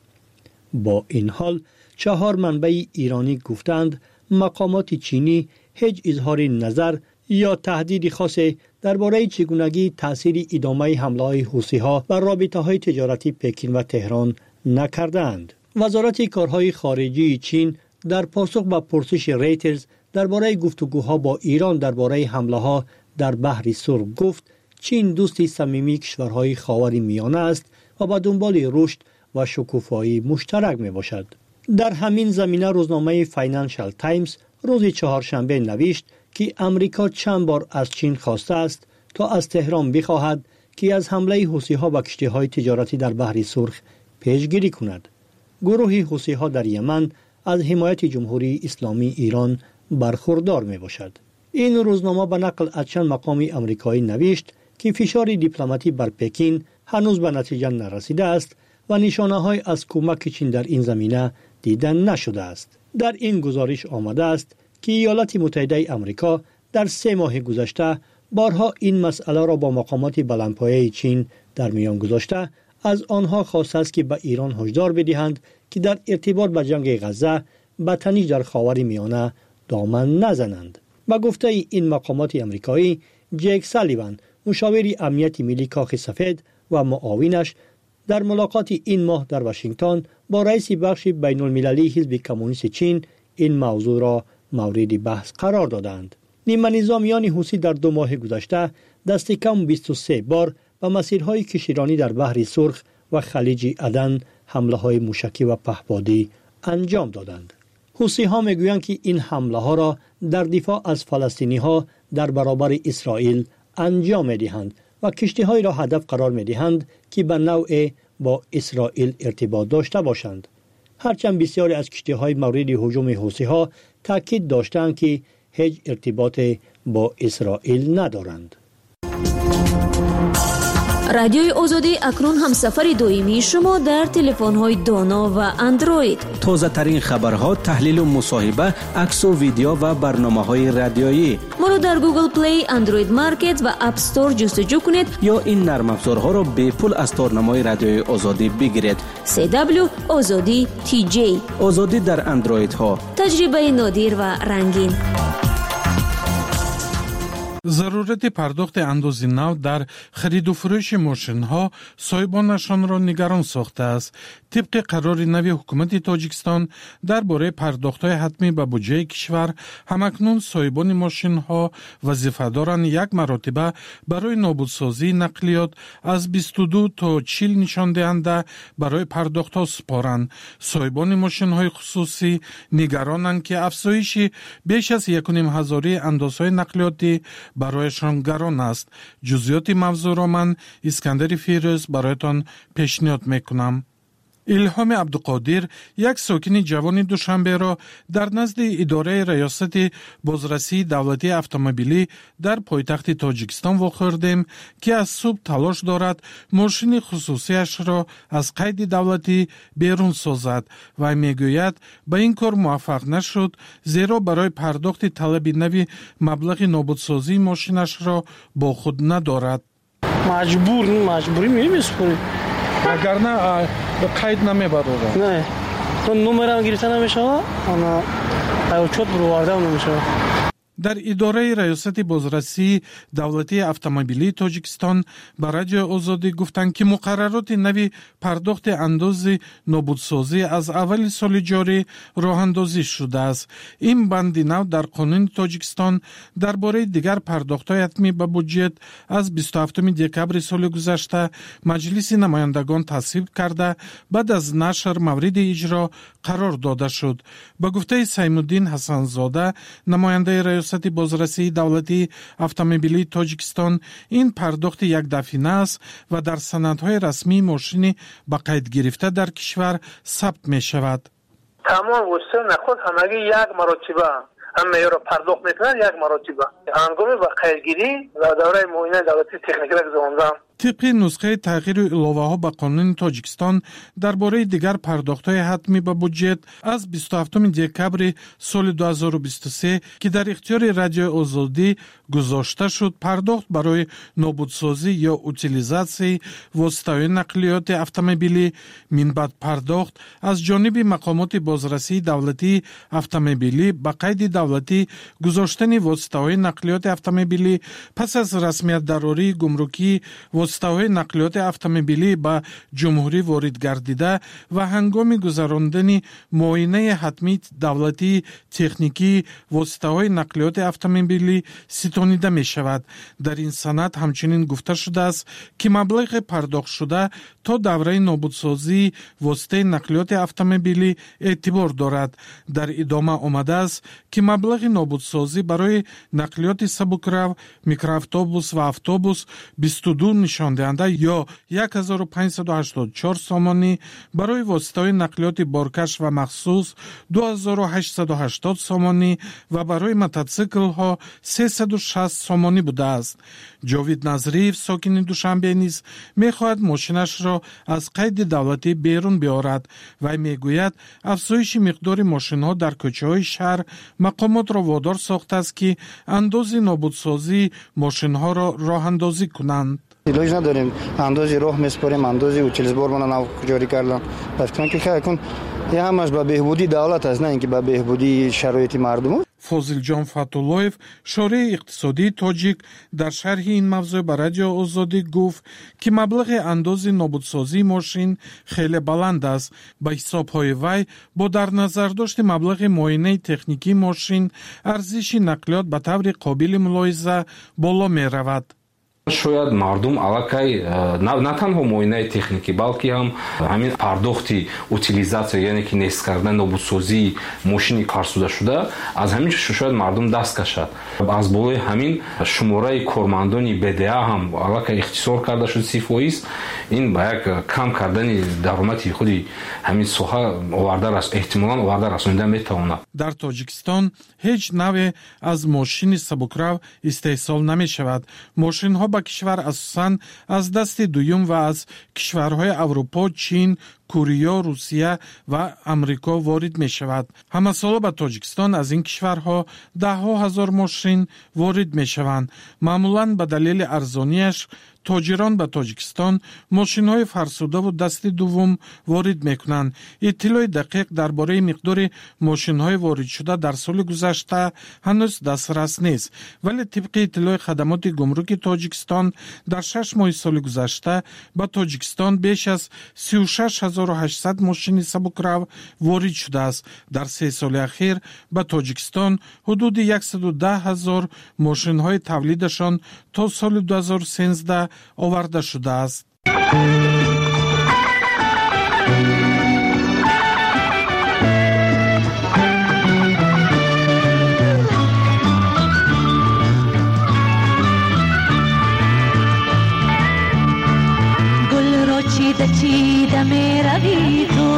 با این حال 4 منبع ایرانی گفتند مقامات چینی هیچ اظهار نظر یا تهدید خاصی درباره چگونگی تأثیر ادامه حمله‌های حوثی‌ها بر رابطه‌های تجارتی پکین و تهران نکردند. وزارت کارهای خارجی چین در پاسخ به پرسش ریترز درباره گفتگوها با ایران درباره حمله‌ها در بحر سرخ گفت چین دوستی صمیمی کشورهای خاور میانه است و به دنبال رشد و شکوفایی مشترک می باشد. در همین زمینه روزنامه فاینانشال تایمز روز چهارشنبه نوشت که امریکا چند بار از چین خواسته است تا از تهران بخواهد که از حمله حوثی‌ها به کشتی‌های تجارتی در بحر سرخ پیشگیری کند. گروه حوثی‌ها در یمن از حمایت جمهوری اسلامی ایران برخوردار می باشد. این روزنامه به نقل از چند مقام آمریکایی نوشت که فشار دیپلماتی بر پکین هنوز به نتیجه نرسیده است و نشانه‌های از کمک چین در این زمینه دیده نشده است. در این گزارش آمده است که ایالات متحده آمریکا در 3 ماه گذشته بارها این مسئله را با مقامات بلندپایه چین در میان گذاشته از آنها خواسته است که به ایران هشدار بدهند که در ارتباط به جنگ غزه به تنش در خاور میانه دامن نزنند. با گفته این مقامات آمریکایی، جک سالیوان، مشاور امنیت ملی کاخ سفید و معاونش در ملاقات این ماه در واشنگتن با رئیس بخش بین المللی حزب کمونیست چین این موضوع را مورد بحث قرار دادند. نیمه نظامیان حوثی در 2 ماه گذشته دست کم 23 بار به مسیرهای کشتیرانی در بحر سرخ و خلیج عدن حمله های موشکی و پهپادی انجام دادند. حوثی ها میگویند که این حمله ها را در دفاع از فلسطینی ها در برابر اسرائیل انجام میدهند و کشتی های را هدف قرار میدهند که به نوع با اسرائیل ارتباط داشته باشند. هرچند بسیاری از کشتی های مورد هجوم حوثی ها تاکید داشتند که هیچ ارتباط با اسرائیل ندارند. رادیوی آزادی اکنون هم سفر دائمی شما در تلفن‌های دانا و اندروید. تازه ترین خبرها، تحلیل و مصاحبه، عکس و ویدیو و برنامه‌های رادیویی. ما رو در گوگل پلی، اندروید مارکت و اپ استور جستجو کنید یا این نرم افزارها را به پول از تارنمای رادیوی آزادی بگیرید. CW آزادی TJ. آزادی در اندروید ها. تجربه نادر و رنگین. ضرورت پرداخت اندازه نو در خرید و فروش ماشین ها صاحبانشان را نگران ساخته است. طبق قرار نوی حکومت تاجیکستان درباره پرداخت های حتمی به بودجه کشور، همکنون صاحبان ماشین ها وظیفه دارند 1 مرتبه برای نابودسازی نقلیات از 22 تا 40 نشان دهنده برای پرداخت ها سپارند. صاحبان ماشین های خصوصی نگرانند که افزایش بیش از 1,500 اندازهای نقلیاتی برایشان گران است. جزئیات موضوع را من اسکندر فیروز برایتان پیشنهاد میکنم. الهام عبدالقادر، یک ساکن جوان دوشنبه را در نزد اداره ریاست بازرسی دولتی اتومبیلی در پایتخت تاجیکستان واخوردیم که از صبح تلاش دارد ماشین خصوصیش را از قید دولتی بیرون سازد و میگوید به این کار موفق نشد، زیرا برای پرداخت طلب نوی مبلغ نابودسازی ماشینش را با خود ندارد. مجبوری می‌بسپری. اگر نه قید نمیبره. نه تو نمره گرفته نمیشه، اما چوت برآورده نمیشه. در اداره ریاست بازرسی دولتی اتومبیلی تاجیکستان به رادیو آزادی گفتند که مقررات نوی پرداخت اندازه نابودسازی از اول سال جاری راه اندازی شده است. این بند نو در قانون تاجیکستان درباره دیگر پرداخت‌های حتمی به بودجه از 27 دکبر سال گذشته مجلس نمایندگان تصویب کرده بعد از نشر مورد اجرا قرار داده شد. به گفته سیم‌الدین حسن‌زاده، نماینده ریاست بازرسی دولتی اتومبیلی تاجیکستان، این پرداخت یک دفعه است و در سندهای رسمی ماشین با قید گرفته در کشور ثبت می شود. تمام وسیله نخود همگی 1 مرتبه همه را پرداخت میکنند، 1 مرتبه هنگام با قیدگیری و دوره معاینه دولتی تکنیکی را گذراندن. طبق نسخه تغییر الهه ها به قانون تاجیکستان درباره دیگر پرداخت‌های حتمی به بودجه از 27 دکبر سال 2023 که در اختیار رادیو آزادی گذاشته شد، پرداخت برای نابودسازی یا اوتیلیزاسی واسطه‌های نقلیات اتومبیلی من بعد پرداخت از جانب مقامات بازرسی دولتی اتومبیلی به قید دولتی گذاشتن واسطه‌های نقلیات اتومبیلی پس از رسمیت دراری گمرکی воситаҳои нақлиёти автомобилӣ ба ҷумҳурӣ ворид гардида ва ҳангоми гузарондани муоинаи ҳатмии давлатии техникии воситаҳои нақлиёти автомобилӣ ситонида мешавад. дар ин санад ҳамчунин гуфта шудааст ки маблағи пардохтшуда то давраи нобудсозии воситаи нақлиёти автомобилӣ эътибор дорад. дар идома омадааст ки маблағи нобудсозӣ барои нақлиёти сабукрав, микроавтобус ва автобус 22 нишондиҳанда ё 1584 сомонӣ, барои воситаҳои нақлиёти боркаш ва махсус 2880 сомонӣ ва барои мотоциклҳо 360 сомонӣ будааст. ҷовид Назриев, сокини Душанбе, низ мехоҳад мошинашро аз қайди давлатӣ берун биёрад. вай мегӯяд афзоиши миқдори мошинҳо дар кӯчаҳои шаҳр мақомотро водор сохтааст ки андози нобудсозии мошинҳоро роҳандозӣ кунанд. илоҷ надорем, андози роҳ меспорем, андози утилизбормона нав ҷорӣ кардан. Фикрам ки кун я ҳамаш ба беҳбудии давлат аст, на ин ки ба беҳбудии шароити мардум. Фозилҷон Фатуллоев, шории иқтисодии тоҷик, дар шарҳи ин мавзӯъ ба Радио Озодӣ гуфт ки маблағи андози нобудсозии мошин хеле баланд аст. ба ҳисобҳои вай, бо дар назардошти маблағи муоинаи техникии мошин, арзиши нақлиёт ба таври қобили мулоҳиза боло меравад. шояд мардум аллакай на танҳо муоинаи техникӣ, балки ҳам ҳамин пардохти утилизатсия, яъне ки нест кардани нобудсозии мошини фарсудашуда, аз ҳамин шояд мардум даст кашад. аз болои ҳамин шумораи кормандони БДА ҳам аллакай ихтисор карда шуд 0%. ин ба як кам кардани даромади худи ҳамин соҳа эҳтимолан оварда расонида метавонад. дар Тоҷикистон ҳеҷ наве аз мошини сабукрав истеҳсол намешавад. мошинҳо ба кишвар асосан аз дасти дуюм ва аз кишварҳои Аврупо, Чин, Курия, Русия ва Амрико ворид мешавад. ҳамасола ба Тоҷикистон аз ин кишварҳо даҳҳо ҳазор мошин ворид мешаванд. маъмулан ба далели арзонияш тоҷирон ба Тоҷикистон мошинҳои фарсудаву дасти дуввум ворид мекунанд. иттилои дақиқ дар бораи миқдори мошинҳои воридшуда дар соли гузашта ҳанӯз дастрас нест, вале тибқи иттилои хадамоти гумруки Тоҷикистон дар 6 моҳи соли гузашта ба Тоҷикистон беш аз 36800 мошини сабукрав ворид шудааст. дар 3 соли ахир ба Тоҷикистон ҳудуди 110000 мошинҳои тавлидашон то соли 2013 оварда шудааст. گل رو چیده چیده میروی تو،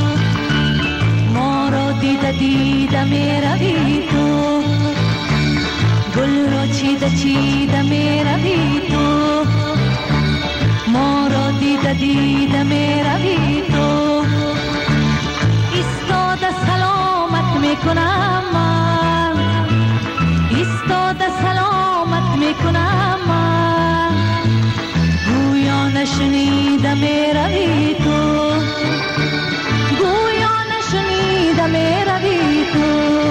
ما رو دیده دیده میروی تو، گل رو چیده چیده میروی تو، ما رو دیده دیده میروی تو، ایستاده سلامت میکنم من، ایستاده سلامت میکنم من، گویا نشنیده میروی تو، گویا نشنیده میروی تو.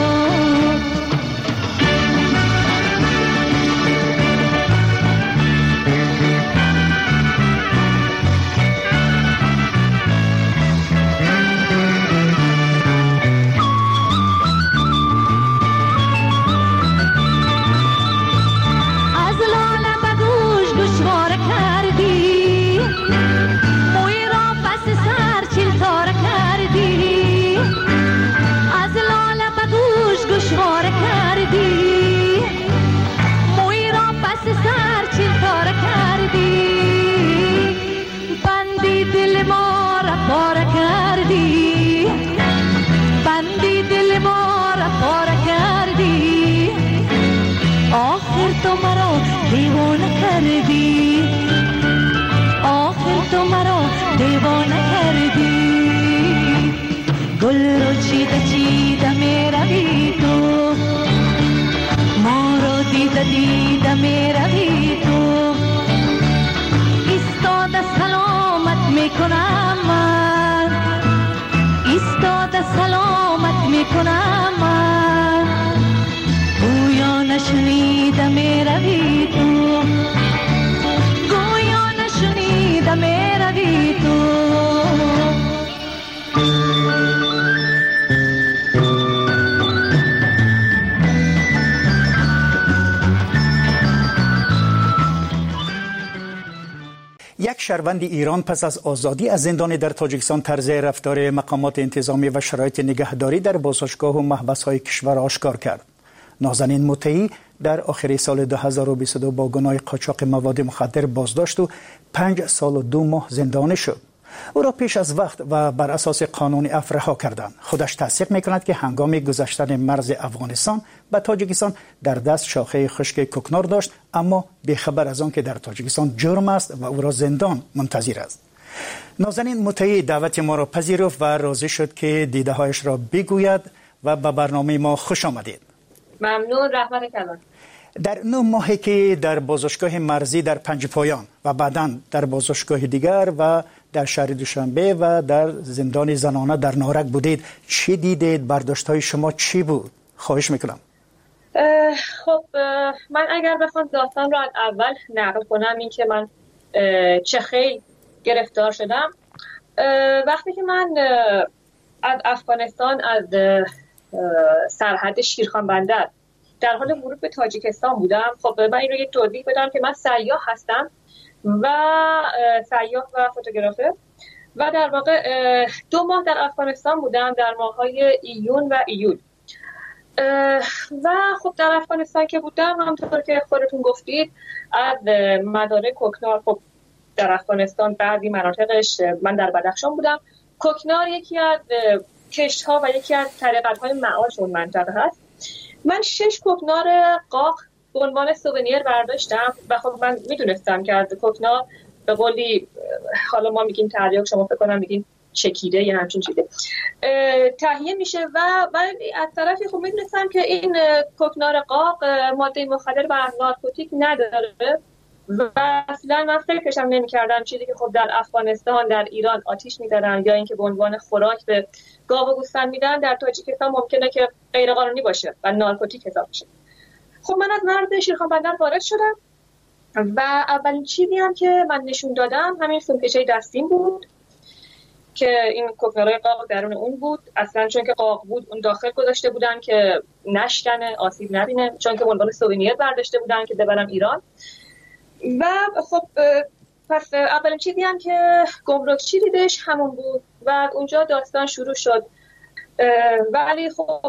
گل رو چیده چیده میروی تو، ما رو دیده دیده میروی تو، ایستاده سلامت میکنم من، شهروند ایران پس از آزادی از زندان در تاجیکستان طرز رفتار مقامات انتظامی و شرایط نگهداری در بازداشتگاه و محبس‌های کشور آشکار کرد. نازنین مطیعی در آخر سال 2022 با گناه قاچاق مواد مخدر بازداشت و 5 سال و 2 ماه زندانی شد. او را پیش از وقت و بر اساس قانون عفو رها کردند. خودش تصدیق می‌کند که هنگام گذشتن مرز افغانستان به تاجیکستان در دست شاخه خشک کوکنار داشت، اما بی‌خبر از آن که در تاجیکستان جرم است و او را زندان منتظر است. نازنین مطیعی دعوت ما را پذیرفت و راضی شد که دیده‌هایش را بگوید و به برنامه ما خوش آمدید. ممنون. رحمت کلان. در 9 ماهی که در بازداشتگاه مرزی در پنجپایان و بعداً در بازداشتگاه دیگر و در شهر دوشنبه و در زندان زنانه در نارک بودید، چی دیدید؟ برداشت‌های شما چی بود؟ خواهش میکنم. خب من اگر بخوام داستان را از اول نقل کنم، این که من چه خیلی گرفتار شدم. وقتی که من از افغانستان از سرحد شیرخان بندر در حال ورود به تاجیکستان بودم. خب من این رو یک توضیح بدم که من سیاح هستم و سیاح و فوتوگرافر و در واقع 2 ماه در افغانستان بودم، در ماه‌های ایون و ایول. و خب در افغانستان که بودم، همونطور که خودتون گفتید، از مزارع کوکنار، خب در افغانستان بعضی مناطقش، من در بدخشان بودم، کوکنار یکی از کشت‌ها و یکی از طریقت‌های معاش اون منطقه هست. من 6 کوکنار قاق به عنوان سوونیر برداشتم و خب من میدونستم که از کوکنار به قولی، حالا ما میگیم تریاک، شما فکر کنم میگین چکیده یا همچین چیزی، تهیه میشه و از طرفی خب میدونستم که این کوکنار قاق ماده مخدر و نارکوتیک نداره و اصلا من فکرشم نمی‌کردم چیزی که خب در افغانستان، در ایران آتیش می‌زدن یا اینکه به عنوان خوراک به گاو و گوسفند میدن، در تاجیکستان ممکنه که غیر قانونی باشه و نارکوتیک حساب بشه. خب من از مرز شیرخان بندر وارد شدم و اولین چیزی هم که من نشون دادم همین سومکشه دستیم بود که این کوکنارای قاق درون اون بود. اصلا چون که قاق بود اون داخل گذاشته بودن که نشکنه، آسیب نبینه، چون که به عنوان سوونیر برداشته بودن که ببرم ایران. و خب پس اولین چیزی هم که گمرکچی دیدش همون بود و اونجا داستان شروع شد. ولی خب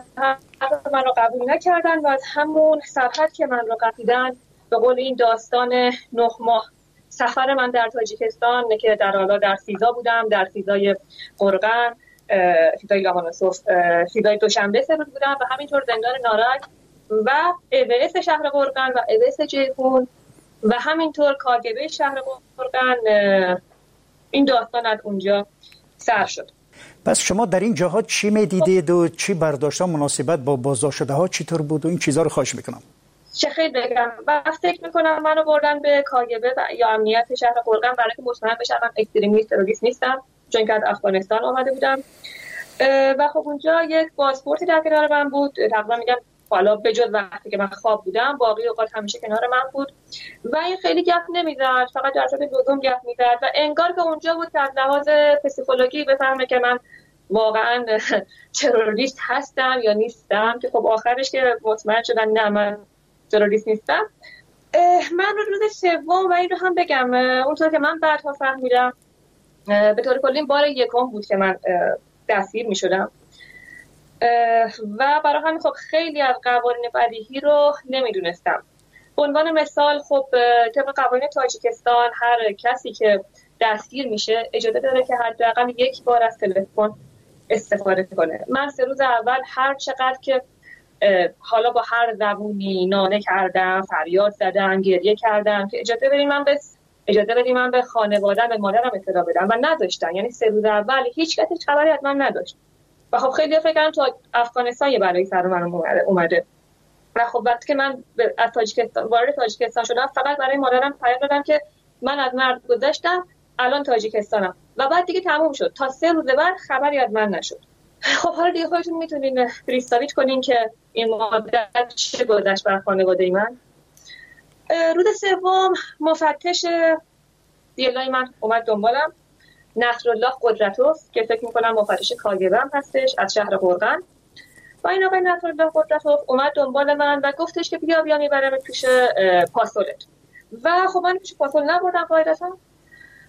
من رو قبول نکردن و از همون سرحد که من رو قبیدن، به قول این داستان 9 ماه سفر من در تاجیکستان که در حالا در سیزا بودم، در سیزای قرغن، سیزای لاهانوسوف، سیزای دوشنبه سپید بودم و همینطور زندان نارک و اوس شهر قرغن و اوس جیهون و همینطور کاگبه شهر قرغن. این داستان از اونجا سر شد. پس شما در این جاها چی میدیدید و چی برداشت مناسبت با بازداشت شده ها چطور بود و این چیزها رو خواهش میکنم. چه خیلی بگم و فکر میکنم منو بردن به کاگبه یا امنیت شهر قرغن برای که مطمئن بشم من اکستریمیست تروریست نیستم، چون که از افغانستان آمده بودم. و خب اونجا یک پاسپورتی در کنار من بود، تقریبا میگم حالا بجز وقتی که من خواب بودم باقی اوقات همیشه کنار من بود و این خیلی گپ نمیزد، فقط در صورت لزوم گپ میزد و انگار که اونجا بود که از لحاظ پسیکولوژی بفهمه که من واقعا تروریست هستم یا نیستم، که خب آخرش که مطمئن شدن نه من تروریست نیستم. من روز سوم و این رو هم بگم، اونطور که من بعدها فهمیدم به طور کلی بار یکم بود که من دستگیر میشدم و برای همین خب خیلی از قوانین بدیهی رو نمیدونستم. به عنوان مثال خب طبق قوانین تاجیکستان هر کسی که دستگیر میشه اجازه داره که حداقل 1 بار از تلفن استفاده کنه. من 3 روز اول هر چقدر که حالا با هر زبونی ناله کردم، فریاد زدم، گریه کردم که اجازه بدید من به خانواده‌ام، به مادرم اطلاع بدم و نذاشتن. یعنی 3 روز اول هیچ کسی خبری از من نداشت و خب خیلی فکر کردن تو افغانستان یه بلایی سر من اومده و خب وقتی که من از تاجیکستان وارد تاجیکستان شدم فقط برای مادرم پیام دادم که من از مرز گذشتم، الان تاجیکستانم و بعد دیگه تموم شد. تا 3 روز بعد خبری از من نشد. خب حالا دیگه خودتون میتونین پریستاویچ کنین که این مدت چه گذشت بر خانواده من. روز سوم مفتش دیلای من اومد دنبالم، نصرالله قدرتوف که فکر میکنم مفتش کاگبه هم هستش از شهر قرغن و این آقای نصرالله قدرتوف اومد دنبال من و گفتش که بیا میبرم پیش پاسولت و خب من پیش پاسول نبردم قاعدتا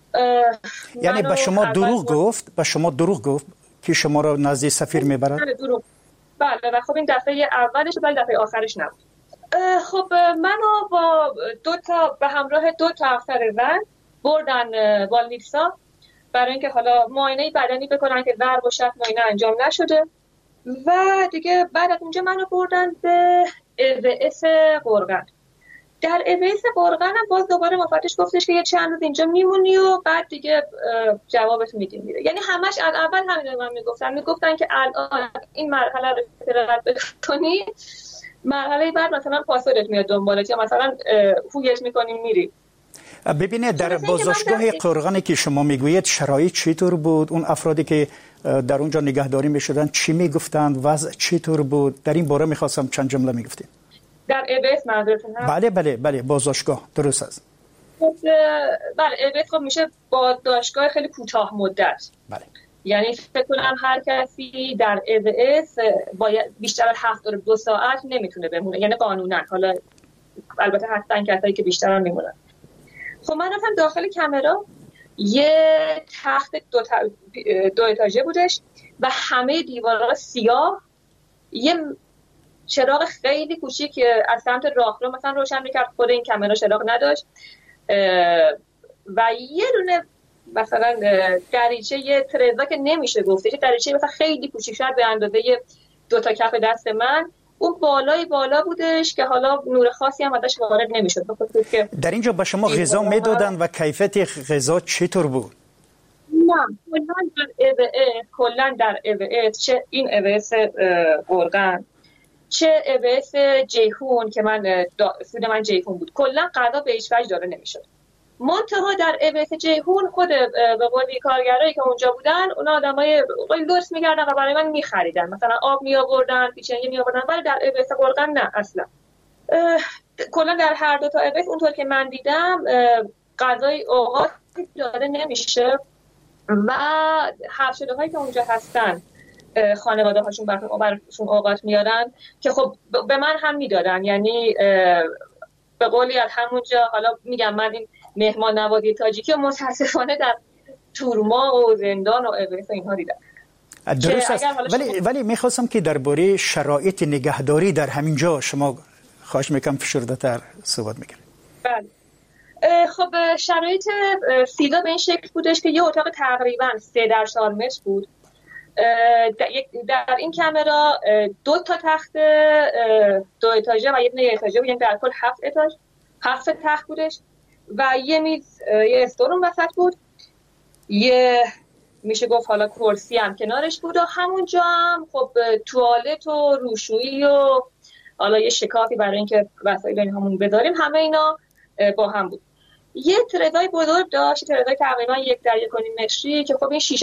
یعنی به شما دروغ گفت که شما را نزد سفیر میبرد؟ بله و خب این دفعه اولش ولی دفعه آخرش نبود. خب منو با به همراه 2 افسر زن بردن والنیتسا برای اینکه حالا معاینه بدنی بکنن که ضرب و شتم معاینه انجام نشده و دیگه بعد از اونجا منو بردن به EWS قرغن. در EWS قرغن هم باز دوباره مفتش گفتش که یه چند روز اینجا میمونی و بعد دیگه جوابت میدیم میره. یعنی همش از اول همین من میگفتن که الان این مرحله رو رد بکنی، مرحله بعد مثلا پاسپورتت میاد دنبالت یا مثلا هویت میکنیم میری. ببینید در بازداشتگاه قرغنی که شما میگویید شرایط چطور بود؟ اون افرادی که در اونجا نگهداری میشدن چی میگفتند؟ وضع چطور بود؟ در این باره میخواستم چند جمله میگفتید. در EWS منظورتون هست؟ بله بازداشتگاه درست است. بله EWS خب میشه بازداشتگاه خیلی کوتاه مدت. بله. یعنی فکر کنم هر کسی در EWS باید بیشتر از 72 ساعت نمیتونه بمونه، یعنی قانونا. حالا البته هستن کسایی که بیشتر هم میمونن. خب من رفتم داخل کامرا، یه تخت 2 اتاژه بودش و همه دیوارها سیاه، یه چراغ خیلی کوچیک که از سمت راهرو مثلا روشن میکرد، خود این کامرا چراغ نداشت و یه دونه مثلا دریچه، یه ترزا که نمیشه گفته، دریچه مثلا خیلی کوچیک شد به اندازه 2 تا کف دست من، اون بالا بودش که حالا نور خاصی هم ازش وارد نمیشد. در اینجا به شما غذا میدادن و کیفیت غذا چطور بود؟ نه کلا در EWS چه این EWS قرغن چه EWS جیهون که سود من جیهون بود، کلا غذا به هیچ وجه داده نمیشد. منتها در EWS جیهون خود به قولی کارگرایی که اونجا بودن، اونا آدمای لطف می‌کردن و برای من می‌خریدن، مثلا آب می‌آوردن، پیچنگی می‌آوردن، ولی در EWS قرغن نه اصلا. کلا در هر 2 تا EWS اونطور که من دیدم غذای اوقات داده نمیشه و حبس‌شده‌هایی که اونجا هستن خانواده‌هاشون براشون اوقات میارن که خب به من هم میدادن. یعنی به قولی از همونجا، حالا میگم من این مهمان نوازی تاجیکی و متاسفانه در تورما و زندان و EWS اینها دیدم. درست است. ولی میخواستم که درباره شرایط نگهداری در همین جا شما خواهش میکنم فشرده‌تر صحبت میکنید. بله. خب شرایط سیدا به این شکل بودش که یه اتاق تقریبا 3 در 4 متر بود. در این کامرا 2 تا تخت 2 اتاژه و یه اتاژه بود، یعنی در کل 7 تخت بودش و یه میز، یه استورون وسط بود، یه میشه گفت حالا کرسی هم کنارش بود و همونجا هم خب توالت و روشویی و حالا یه شکافی برای اینکه وسایل اینهامون بذاریم، همه اینا با هم بود. یه ترزای بزرگ داشت، ترزای تقریبا 1 در 1.5 متری که خب این شیشه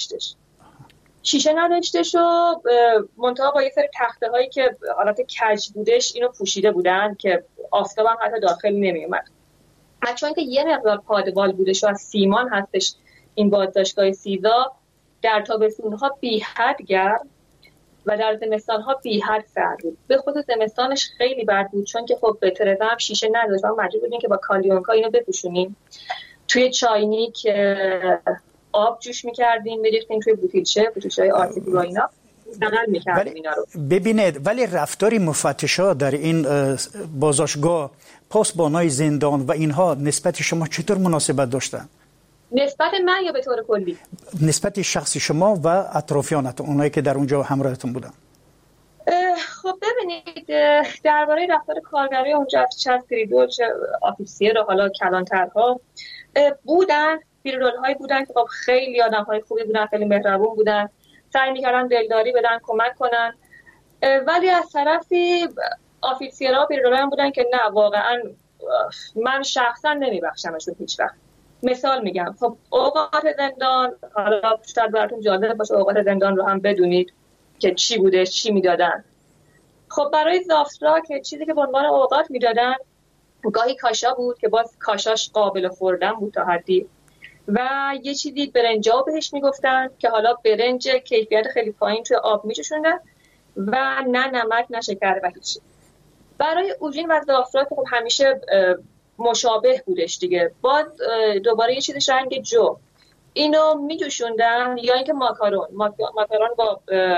نداشتش و منتها با یه سری تخته هایی که حالت کج بودش اینو پوشیده بودن که آفتاب هم حتی داخل نمی اومد. چون که یه مقدار پادوال بودش و از سیمان هستش این بازداشتگاه سیدا، در تابستون‌ها بی حد گرم و در زمستان‌ها بی حد سرد بود. به خصوص زمستانش خیلی بد بود چون که خب ترزا هم شیشه نداشت و مجبور بودیم که با کالیونکا اینو بپوشونیم. توی چاینیک آب جوش می‌کردیم، می‌ریختیم توی بوتیلچه‌های آرتیفی و اینا نقل می‌کردیم اینا رو. ببینید ولی رفتاری مفتشا در این بازداشتگاه، پاسبانای زندان و اینها نسبت شما چطور مناسبت داشتن؟ نسبت من یا به طور کلی؟ نسبت شخصی شما و اطرافیانتون، اونایی که در اونجا همراهتون بودن. خب ببینید درباره رفتار کارگری اونجا چه پریدور چه آفیسیر و حالا کلانترها بودن، پیرول‌هایی بودن که خب خیلی آدم‌های خوبی بودن، خیلی مهربون بودن، سعی می‌کردن دلداری بدن، کمک کنن، ولی از طرفی آفیسیرها پیرول‌ها بودن که نه واقعا من شخصا نمیبخشمشون هیچ وقت. مثال میگم، خب اوقات زندان، حالا شاید براتون جالب باشه اوقات زندان رو هم بدونید که چی بوده، چی میدادن. خب برای زافترا که چیزی که به عنوان اوقات میدادن گاهی کاشا بود که باز کاشاش قابل خوردن بود تا حدی، و یه چیزی برنجاو بهش میگفتن که حالا برنج کیفیت خیلی پایین توی آب میچشوندن و نه نمک نه شکر و هیچی. برای اوژین و زافترا که خب همیشه مشابه بودش دیگه. باز دوباره یه چیزش رنگ جو، اینو میجوشوندن، یا اینکه ماکارون با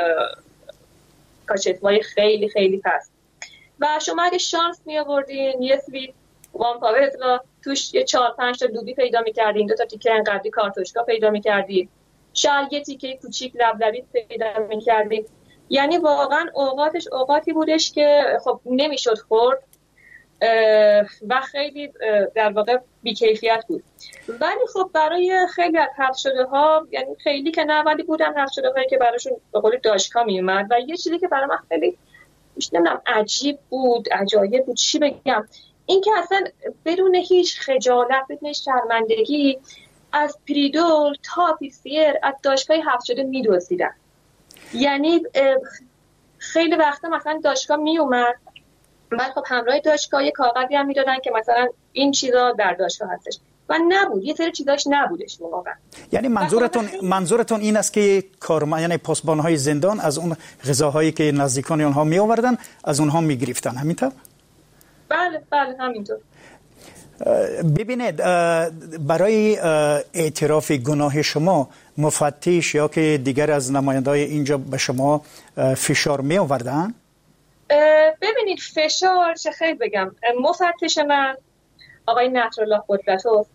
کاچتوای خیلی خیلی پست. و شما اگه شانس می آوردین یه سویت وان پاورتلا توش یه 4-5 تا دوبی پیدا می‌کردین، 2 تا تیکه انقدری کارتوشکا پیدا می‌کردین، شاید یه تیکه کوچیک لبلبی پیدا می‌کردین. یعنی واقعا اوقاتش اوقاتی بودش که خب نمیشد خورد و خیلی در واقع بی‌کیفیت بود. ولی خب برای خیلی از حذف شده ها، یعنی خیلی که نه ولی بودن حذف شده هایی که براشون به قول داشکا میومد. و یه چیزی که برای من خیلی نمیدونم عجیب بود، عجایب بود، چی بگم، این که اصلا بدون هیچ خجالت، بدون شرمندگی از پریدول تا پیسیر از داشکای حذف شده میدوزیدن. یعنی خیلی وقتا مثلا داشکا میومد، بعد خب همراه داشکا یه کاغذی هم میدادن که مثلا این چیزا در داشکا هستش و نبود، یه سری چیزاش نبودش واقعا. یعنی منظورتون این است که یعنی پاسبان‌های زندان از اون غذاهایی که نزدیکان اونها می آوردن از اونها می گرفتن، همینطور؟ بله همینطور. ببینید برای اعتراف گناه شما مفتش یا که دیگر از نماینده‌های اینجا به شما فشار می آوردن؟ ببینید فشار چه خیلی بگم، مفتش من آقای نصرالله قدرتوف،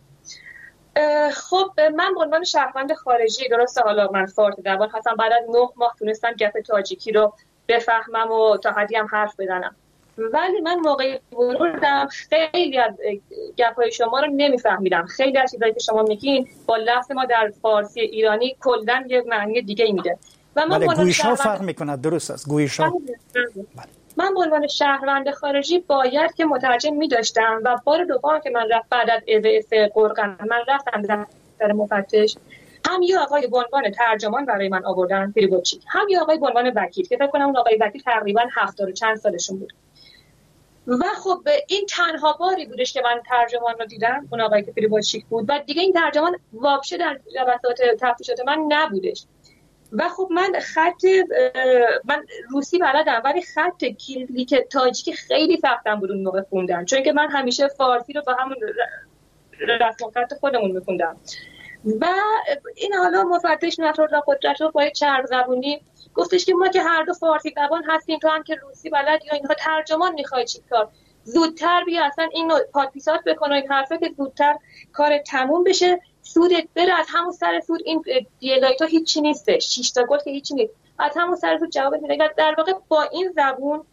خب من به عنوان شهروند خارجی، درسته حالا من فارت زبان هستم، بعد از 9 ماه تونستم گپ تاجیکی رو بفهمم و تا حدی هم حرف بزنم، ولی من موقعی ورودم خیلی از گپ‌های شما رو نمیفهمیدم. خیلی از چیزایی که شما میگین با لفظ ما در فارسی ایرانی کلاً یه معنی دیگه میده و من گویش‌ها فرق میکنه. درست است، گویش‌ها. من به عنوان شهروند خارجی باید که مترجم می‌داشتم و بار دوم که من بعد از EVS قرقن من رفتم دفتر مفتش، هم یه آقای به عنوان ترجمان برای من آوردن پریبوچی، هم یه آقای به عنوان وکیل که فکر کنم اون آقای وکیل تقریبا 70 و چند سالشون بود. و خب این تنها باری بودش که من ترجمان رو دیدم، اون آقای که پریبوچی بود و دیگه این ترجمان واپشه در جلسات تفتیشات من نبودش. و خب من روسی بلدم ولی خط کیریلیک تاجیکی خیلی سختم بود اون موقع خوندن، چون که من همیشه فارسی رو با همون رسم خط خودمون میخوندم. و این حالا مفتش نصرالله قدرتوف با چرب زبونی گفتش که ما که هر دو فارسی زبان هستیم، تو هم که روسی بلد یا اینها ترجمان میخوای چی کار، زودتر بیا اصلا اینو پادپیسات بکن و این حرفه که زودتر کار تموم بشه، سودت بره، از همون سر سود این دیلایت ها هیچی نیسته، 6 تا گل که هیچی نیست، از همون سر سود جواب میده. در واقع با این زبون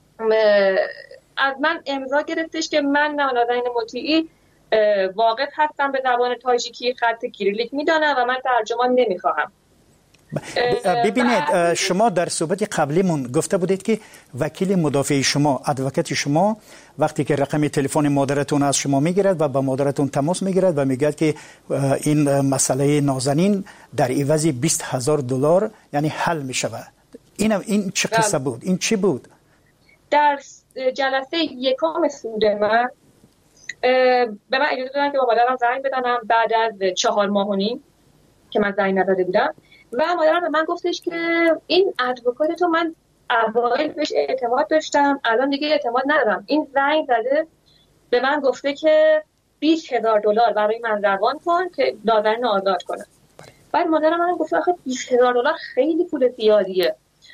از من امضا گرفتش که من نازنین مطیعی واقف هستم به زبان تاجیکی، خط کیریلیک میدانم و من ترجمان نمیخواهم. ببینید شما در صحبت قبلیمون گفته بودید که وکیل مدافع شما، ادوکات شما، وقتی که رقم تلفن مادرتون از شما میگیرد و با مادرتون تماس میگیرد و میگه که این مسئله نازنین در عوض $20,000 یعنی حل میشود، این چه قصه بود؟ این چی بود؟ در جلسه یکم سود من به من اجازه دادن که با مادرم زنگ بزنم بعد از 4 ماه و نیم که من زنگ نزده بودم و مادرم به من گفتش که این ادوکات تو من اوایل بهش اعتماد داشتم، الان دیگه اعتماد ندارم. این زنگ زده به من گفته که $20,000 برای من روان کن که نازنین آزاد کنم. بعد مادرم من گفت آخه $20,000 خیلی پول زیادیه،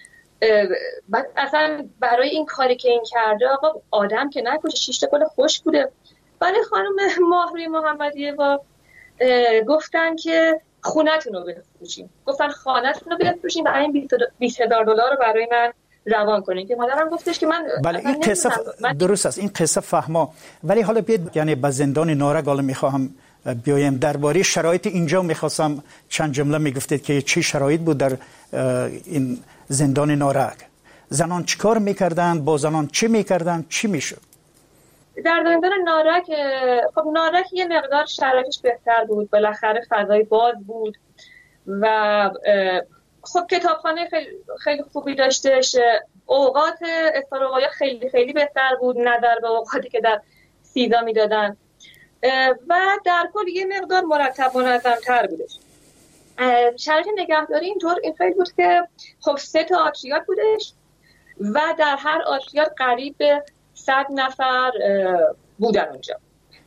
بعد اصلا برای این کاری که این کرده آقا آدم که نکشه، 6 تا گل خوش بوده. ولی خانم ماهروی محمدیه با گفتن که خونتون رو بفروشیم، گفتن خانتون رو بفروشیم و این $20,000 رو برای من روان کنین که مادرم گفتش که من بله این قصه درست است، این قصه فهما. ولی حالا بیاد یعنی به زندان نارگ حالا میخواهم بیایم درباره شرایط اینجا میخواستم چند جمله میگفتید که چی شرایط بود در این زندان نارگ، زنان چیکار میکردن، با زنان چی میکردن، چی میشد در زندان نارک؟ خب نارک یه مقدار شرایطش بهتر بود، بالاخره فضای باز بود و خب کتابخانه خیلی خوبی داشتش، اوقات استراحت خیلی خیلی بهتر بود نظر به اوقاتی که در سیدا میدادن و در کل یه مقدار مرتب منظم‌تر بودش. شرایط نگهداری اینطور این خیلی بود که خب 3 تا آتریات بودش و در هر آتریات قریب به 100 نفر بودن اونجا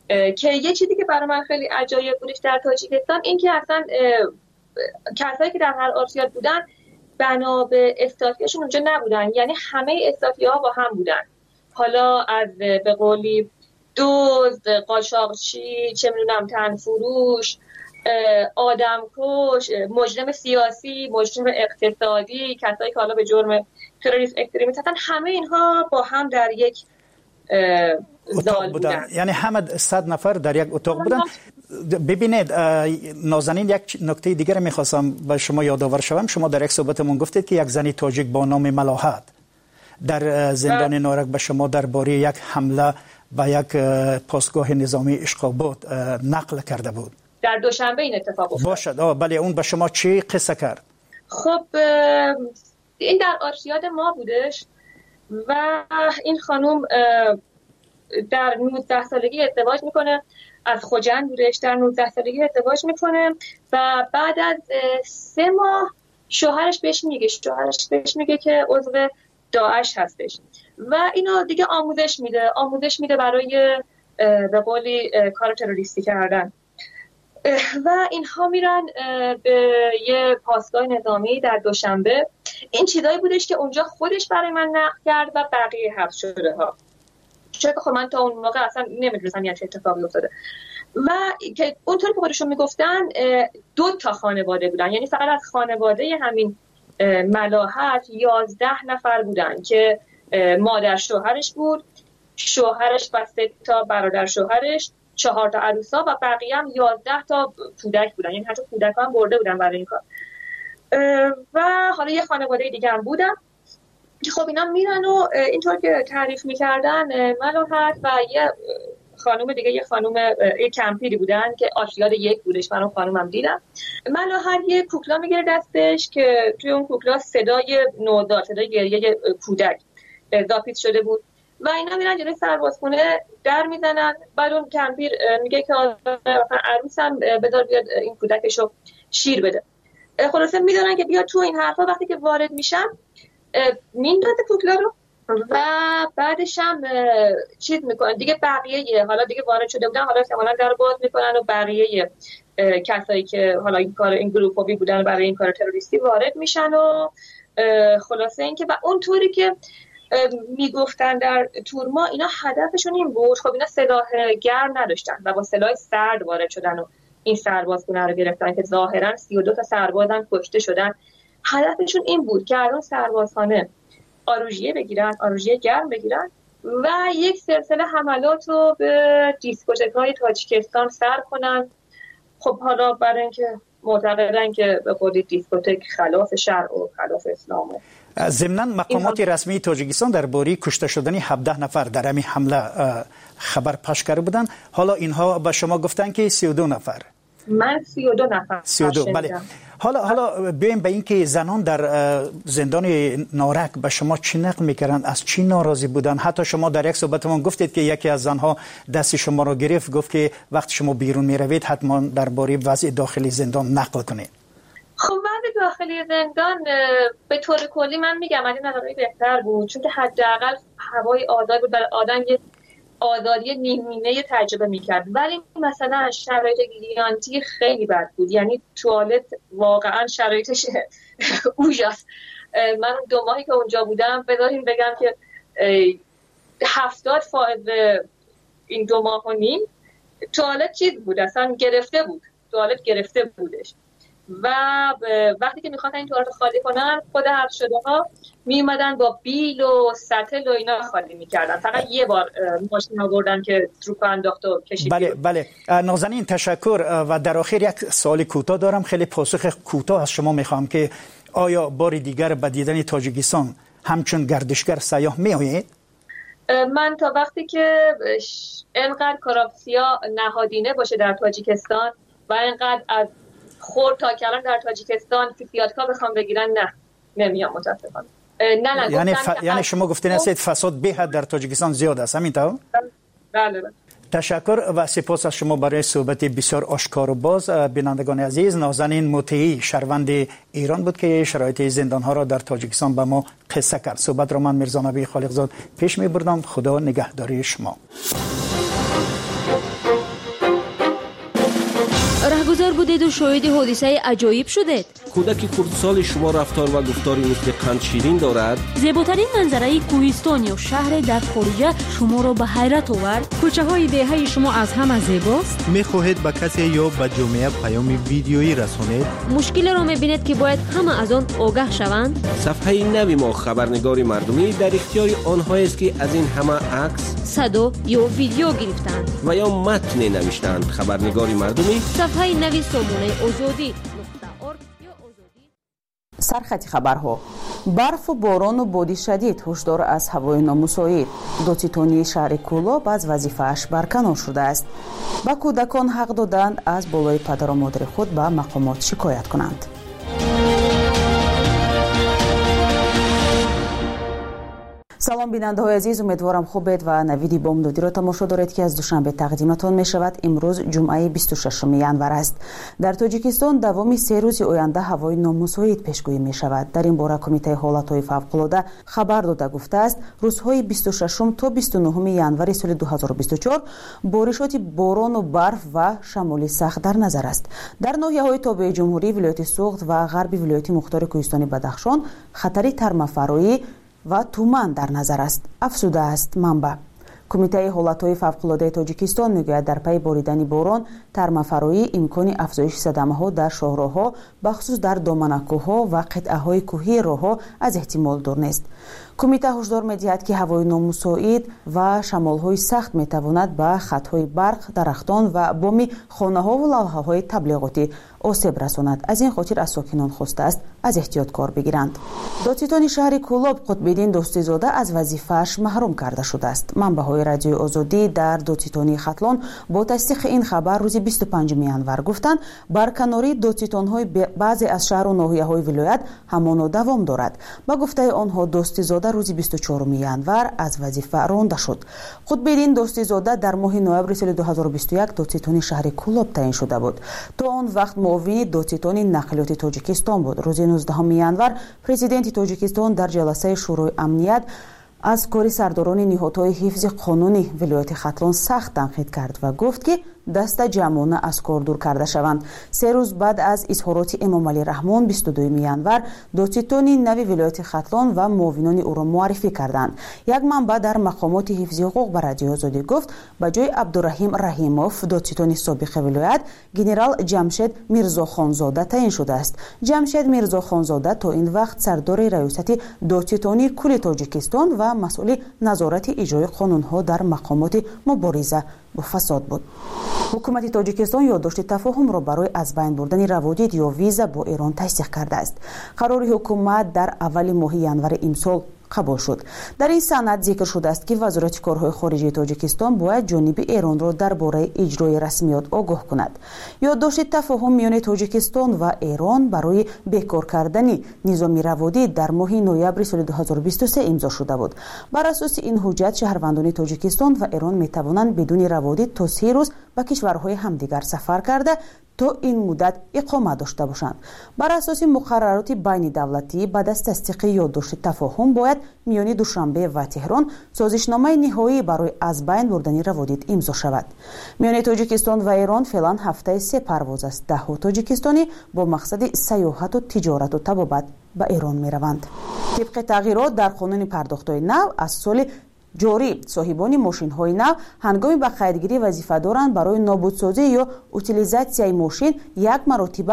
که یه چیزی که برای من خیلی عجایب بودش در تاجیکستان این که اصلا کسایی که در هر آرسیاد بودن بنا به استاتیاشون اونجا نبودن، یعنی همه استاتیاها با هم بودن، حالا از به قولی دزد، قاچاقچی، چه میدونم تنفروش، آدمکش، مجرم سیاسی، مجرم اقتصادی، کسایی که حالا به جرم تروریسم اکستریمیسم هستن، همه اینها با هم در یک اتاق بودن. یعنی همه 100 نفر در یک اتاق بودن. ببینید نازنین، یک نکته دیگر میخواستم به شما یادآور شوم. شما در یک صحبتمون گفتید که یک زنی تاجیک با نام ملاحت در زندان نارک به شما درباره یک حمله به یک پاسگاه نظامی اشقابات نقل کرده بود. در دوشنبه این اتفاق افتاد. باشد. بله، اون به شما چی قصه کرد؟ خب این در آرشیاد ما بودش و این خانوم در 19 سالگی ازدواج میکنه، از خوجند بودش، در 19 سالگی ازدواج میکنه و بعد از 3 ماه شوهرش بهش میگه که عضو داعش هستش و اینو دیگه آموزش میده برای به قولی کار تروریستی کردن و اینها میرن به یه پاسگاه نظامی در دوشنبه. این چیزایی بودش که اونجا خودش برای من نقل کرد و بقیه حبس شده ها، چون خب من تا اون موقع اصلا نمیدونستم یه اتفاقی افتاده و که اونطور که خودشون میگفتن 2 تا خانواده بودن، یعنی فقط از خانواده همین ملاحت 11 نفر بودن که مادر شوهرش بود، شوهرش و 3 تا برادر شوهرش، 4 تا عروسا و بقیه هم 11 تا کودک بودن، یعنی حتی کودکان هم برده بودن برای این کار و حالا یه خانواده دیگه هم بودن. خب اینا میرن و اینطور که تعریف میکردن ملاحت و یه خانوم دیگه، یه کمپیری بودن که آشیاد 1 بودش، من اون خانومم دیدم. ملاحت یه کوکلا میگیره دستش که توی اون کوکلا صدای نوزاد، صدای گریه کودک اضافه شده بود و اینا میرن جلوی سربازخونه در میزنن. بعد اون کمپیر میگه که عروسم بذار بیاد این کودکشو شیر بده. خلاصه میدونن که بیاد تو این حرفا. وقتی که وارد میشن میندازه کوکلا رو و بعدش هم چیز میکنن دیگه، بقیه حالا دیگه وارد شده بودن، حالا احتمالاً در باز میکنن و بقیه کسایی که حالا این گروپی بودن برای این کار تروریستی وارد میشن و خلاصه این که و اونطوری که میگفتن در تورما اینا هدفشون این بود. خب اینا سلاح گرم نداشتن و با سلاح سرد وارد شدن و این سربازخونه رو گرفتن که ظاهرا 32 تا سربازم کشته شدن. هدفشون این بود که از اون سربازخانه آروژیه بگیرن، آروژیه گرم بگیرن و یک سلسله حملات رو به دیسکوتک‌های تاجیکستان سر کنن. خب حالا برای اینکه معتقدن که به خودی دیسکوتک خلاف شرع و خلاف اسلامه. ضمناً مقامات رسمی تاجیکستان درباره کشته شدن 17 نفر در همین حمله خبر پخش کرده بودن. حالا اینها به شما گفتن که 32 نفر. من 32 نفر. 32 بله. حالا بیایم به این که زنان در زندان نارک به شما چی نقل میکردن، از چی ناراضی بودن؟ حتی شما در یک صحبتمون گفتید که یکی از زنها دست شما رو گرفت، گفت که وقتی شما بیرون میروید حتما درباره وضع داخلی زندان نقل کنید. خب وضع داخلی زندان به طور کلی من میگم از این نظر بهتر بود، چون که حداقل هوای آزاد بود، برای آدم یه آزادی نیمه تجربه میکرد. ولی مثلا شرایط گیانتی خیلی بد بود، یعنی توالت واقعا شرایطش اوجاست. من 2 ماهی که اونجا بودم بذاریم بگم که 70% این 2 ماه و نیم توالت چیز بود، اصلا گرفته بود، توالت گرفته بودش و وقتی که میخواستن این توالت خالی کنن خود حبس شده ها می اومدن با بیل و سطل و اینا خالی میکردن. فقط یه بار ماشین آوردن که تروپ انداخت و کشید. بله نازنین تشکر. و در آخر یک سوال کوتاه دارم، خیلی پاسخ کوتاه از شما میخوام که آیا بار دیگر به دیدن تاجیکستان همچون گردشگر سیاح میآیید؟ من تا وقتی که اینقدر کراپسیا نهادینه باشه در تاجیکستان و اینقدر از خورد تا کلان در تاجیکستان فیاتکا بخوام بگیرن نمیام متاسفانه. یعنی شما گفتین هستید فساد به حد در تاجیکستان زیاد است، همینطور؟ بله. تشکر و سپاس از شما برای صحبت بسیار آشکار و باز. بینندگان عزیز، نازنین مطیعی شهروند ایران بود که شرایط زندان ها را در تاجیکستان به ما قصه کرد. صحبت را من میرزا نبی خالقزاد پیش میبردم. خدا نگهداری شما. برگزار بودید و شاهد حادثه عجایب شدید. کودک خردسال شما رفتار و گفتاری مثل قند شیرین دارد. زیباترین منظره کوهستان یا شهر در خارج شما را به حیرت آورد. کوچه های دهه شما از همه زیباست. می‌خواهید به کسی یا به جامعه پیام ویدیویی رسانید. مشکل را می‌بینید که باید همه از آن آگاه شوند. صفحه نوی ما خبرنگار مردمی در اختیار آنها است که از این همه عکس، صدا یا ویدیو گرفتند و یا متن نوشتند. خبرنگار مردمی صفحه نوی سامانه آزادی. سرخط خبرها: برف و باران و بادی شدید هشدار از هوای نامساعد. دوتیتونی شهر کولاب از وظیفه‌اش برکنار شده است. با کودکان حق دادند از بالای پدر و مادر خود به مقامات شکایت کنند. سلام بیننده‌های عزیز، امیدوارم خوبید و نویدی بامدادی را تماشا دارید که از دوشنبه تقدیمتان می شود. امروز جمعه 26 ینور است. در تاجیکستان دوام 3 روز آینده هوای نامساعد پیشگویی می شود. در این باره کمیته حالت‌های فوق‌العاده خبر داده گفته است روزهای 26 تا 29 ینور سال 2024 بارشات باران و برف و شمال سخت در نظر است. در ناحیه‌های تابع جمهوری، ولایت سوخت و غربی ولایت مختار کوهستانی بدخشان خطر ترمفرایی و تومان در نظر است، افزوده است منبع. کمیته حالت‌های فوق‌العاده تاجیکستان میگوید در پی باریدن باران، ترمفرایی، امکان افزایش صدمه‌ها در شاهراه‌ها بخصوص در دامنه‌کوه‌ها و قطعه‌های کوهی راه‌ها از احتمال دور نیست. کمیته هشدار می‌دهد که هوای نامساعد و شمال‌های سخت می‌تواند به خط‌های برق، درختان و بام خانه‌ها و لوحه‌های تبلیغاتی آسیب رساند. از این خاطر از ساکنان خواسته است از احتیاط کار بگیرند. دادستان شهر کولاب قطب‌الدین دوستی‌زاده از وظیفه‌اش محروم کرده شده است. منبع‌های رادیوی آزادی در دادستانی ختلان با تصدیق این خبر روز 25 ینور گفتند برکناری دادستان‌های بعضی از شهر و ناحیه‌های ولایت همانا دوام دارد. با گفته آنها دوستی‌زاده روز 24 ینور از وظیفه رانده شد. قطب‌الدین دوستی‌زاده در ماه نوامبر سال 2021 دادستان شهر کولاب تعیین شده بود. تا آن وقت معاون دادستان نقلیات تاجیکستان بود. روز 19 ینور پرزیدنت تاجیکستان در جلسه شورای امنیت از کار سرداران نهادهای حفظ قانونی ولایت ختلان سخت تنقید کرد و گفت که دست جمعانه از کار دور کرده شوند. 3 روز بعد از اظهارات امام علی رحمان 22 ینور دادستان نوی ولایت ختلان و معاونان او را معرفی کردند. یک منبع در مقامات حفظ حقوق به رادیو آزادی گفت به جای عبدالرحیم رحیموف دادستان سابق ولایت گنرال جمشید میرزاخانزاده تعیین شده است. جمشید میرزاخانزاده تا این وقت سردار ریاست دادستانی کل تاجیکستان و مسئول نظارت اجرای قانون‌ها در مقامات مبارزه با فساد بود. حکومت تاجیکستان یادداشت تفاهم را برای از بین بردن روابط یا ویزا با ایران تصدیق کرده است. قرار حکومت در اول ماه ینور امسال قبول شد. در این سند ذکر شده است که وزارت کارهای خارجه تاجیکستان باید جانب ایران را درباره اجرای رسمیات آگاه کند. یادداشت تفاهم میان تاجیکستان و ایران برای بهکار کردن نظام روابط در ماه نوامبر سال 2023 امضا شده بود. بر اساس این حجت شهروندان تاجیکستان و ایران می توانند بدون روابط تا 3 روز به کشورهای همدیگر سفر کرده تا این مدت اقامه داشته باشند. بر اساس مقررات بین دولتی بعد از تصدیق یادداشت تفاهم باید میان دوشنبه و تهران سازشنامه نهایی برای از بین بردن روابط امضا شود. میان تاجیکستان و ایران فعلا هفته 3 پرواز است. 10 تاجیکستانی با مقصد سیاحت و تجارت و طبابت به ایران می روند. طبق تغییرات در قانون پرداخت‌های نو از سال جاری صاحبان ماشین های نو هنگام به خریدگیری وظیفه دارند برای نابودسازی یا اوتیلیزاسیای ماشین یک مرتبه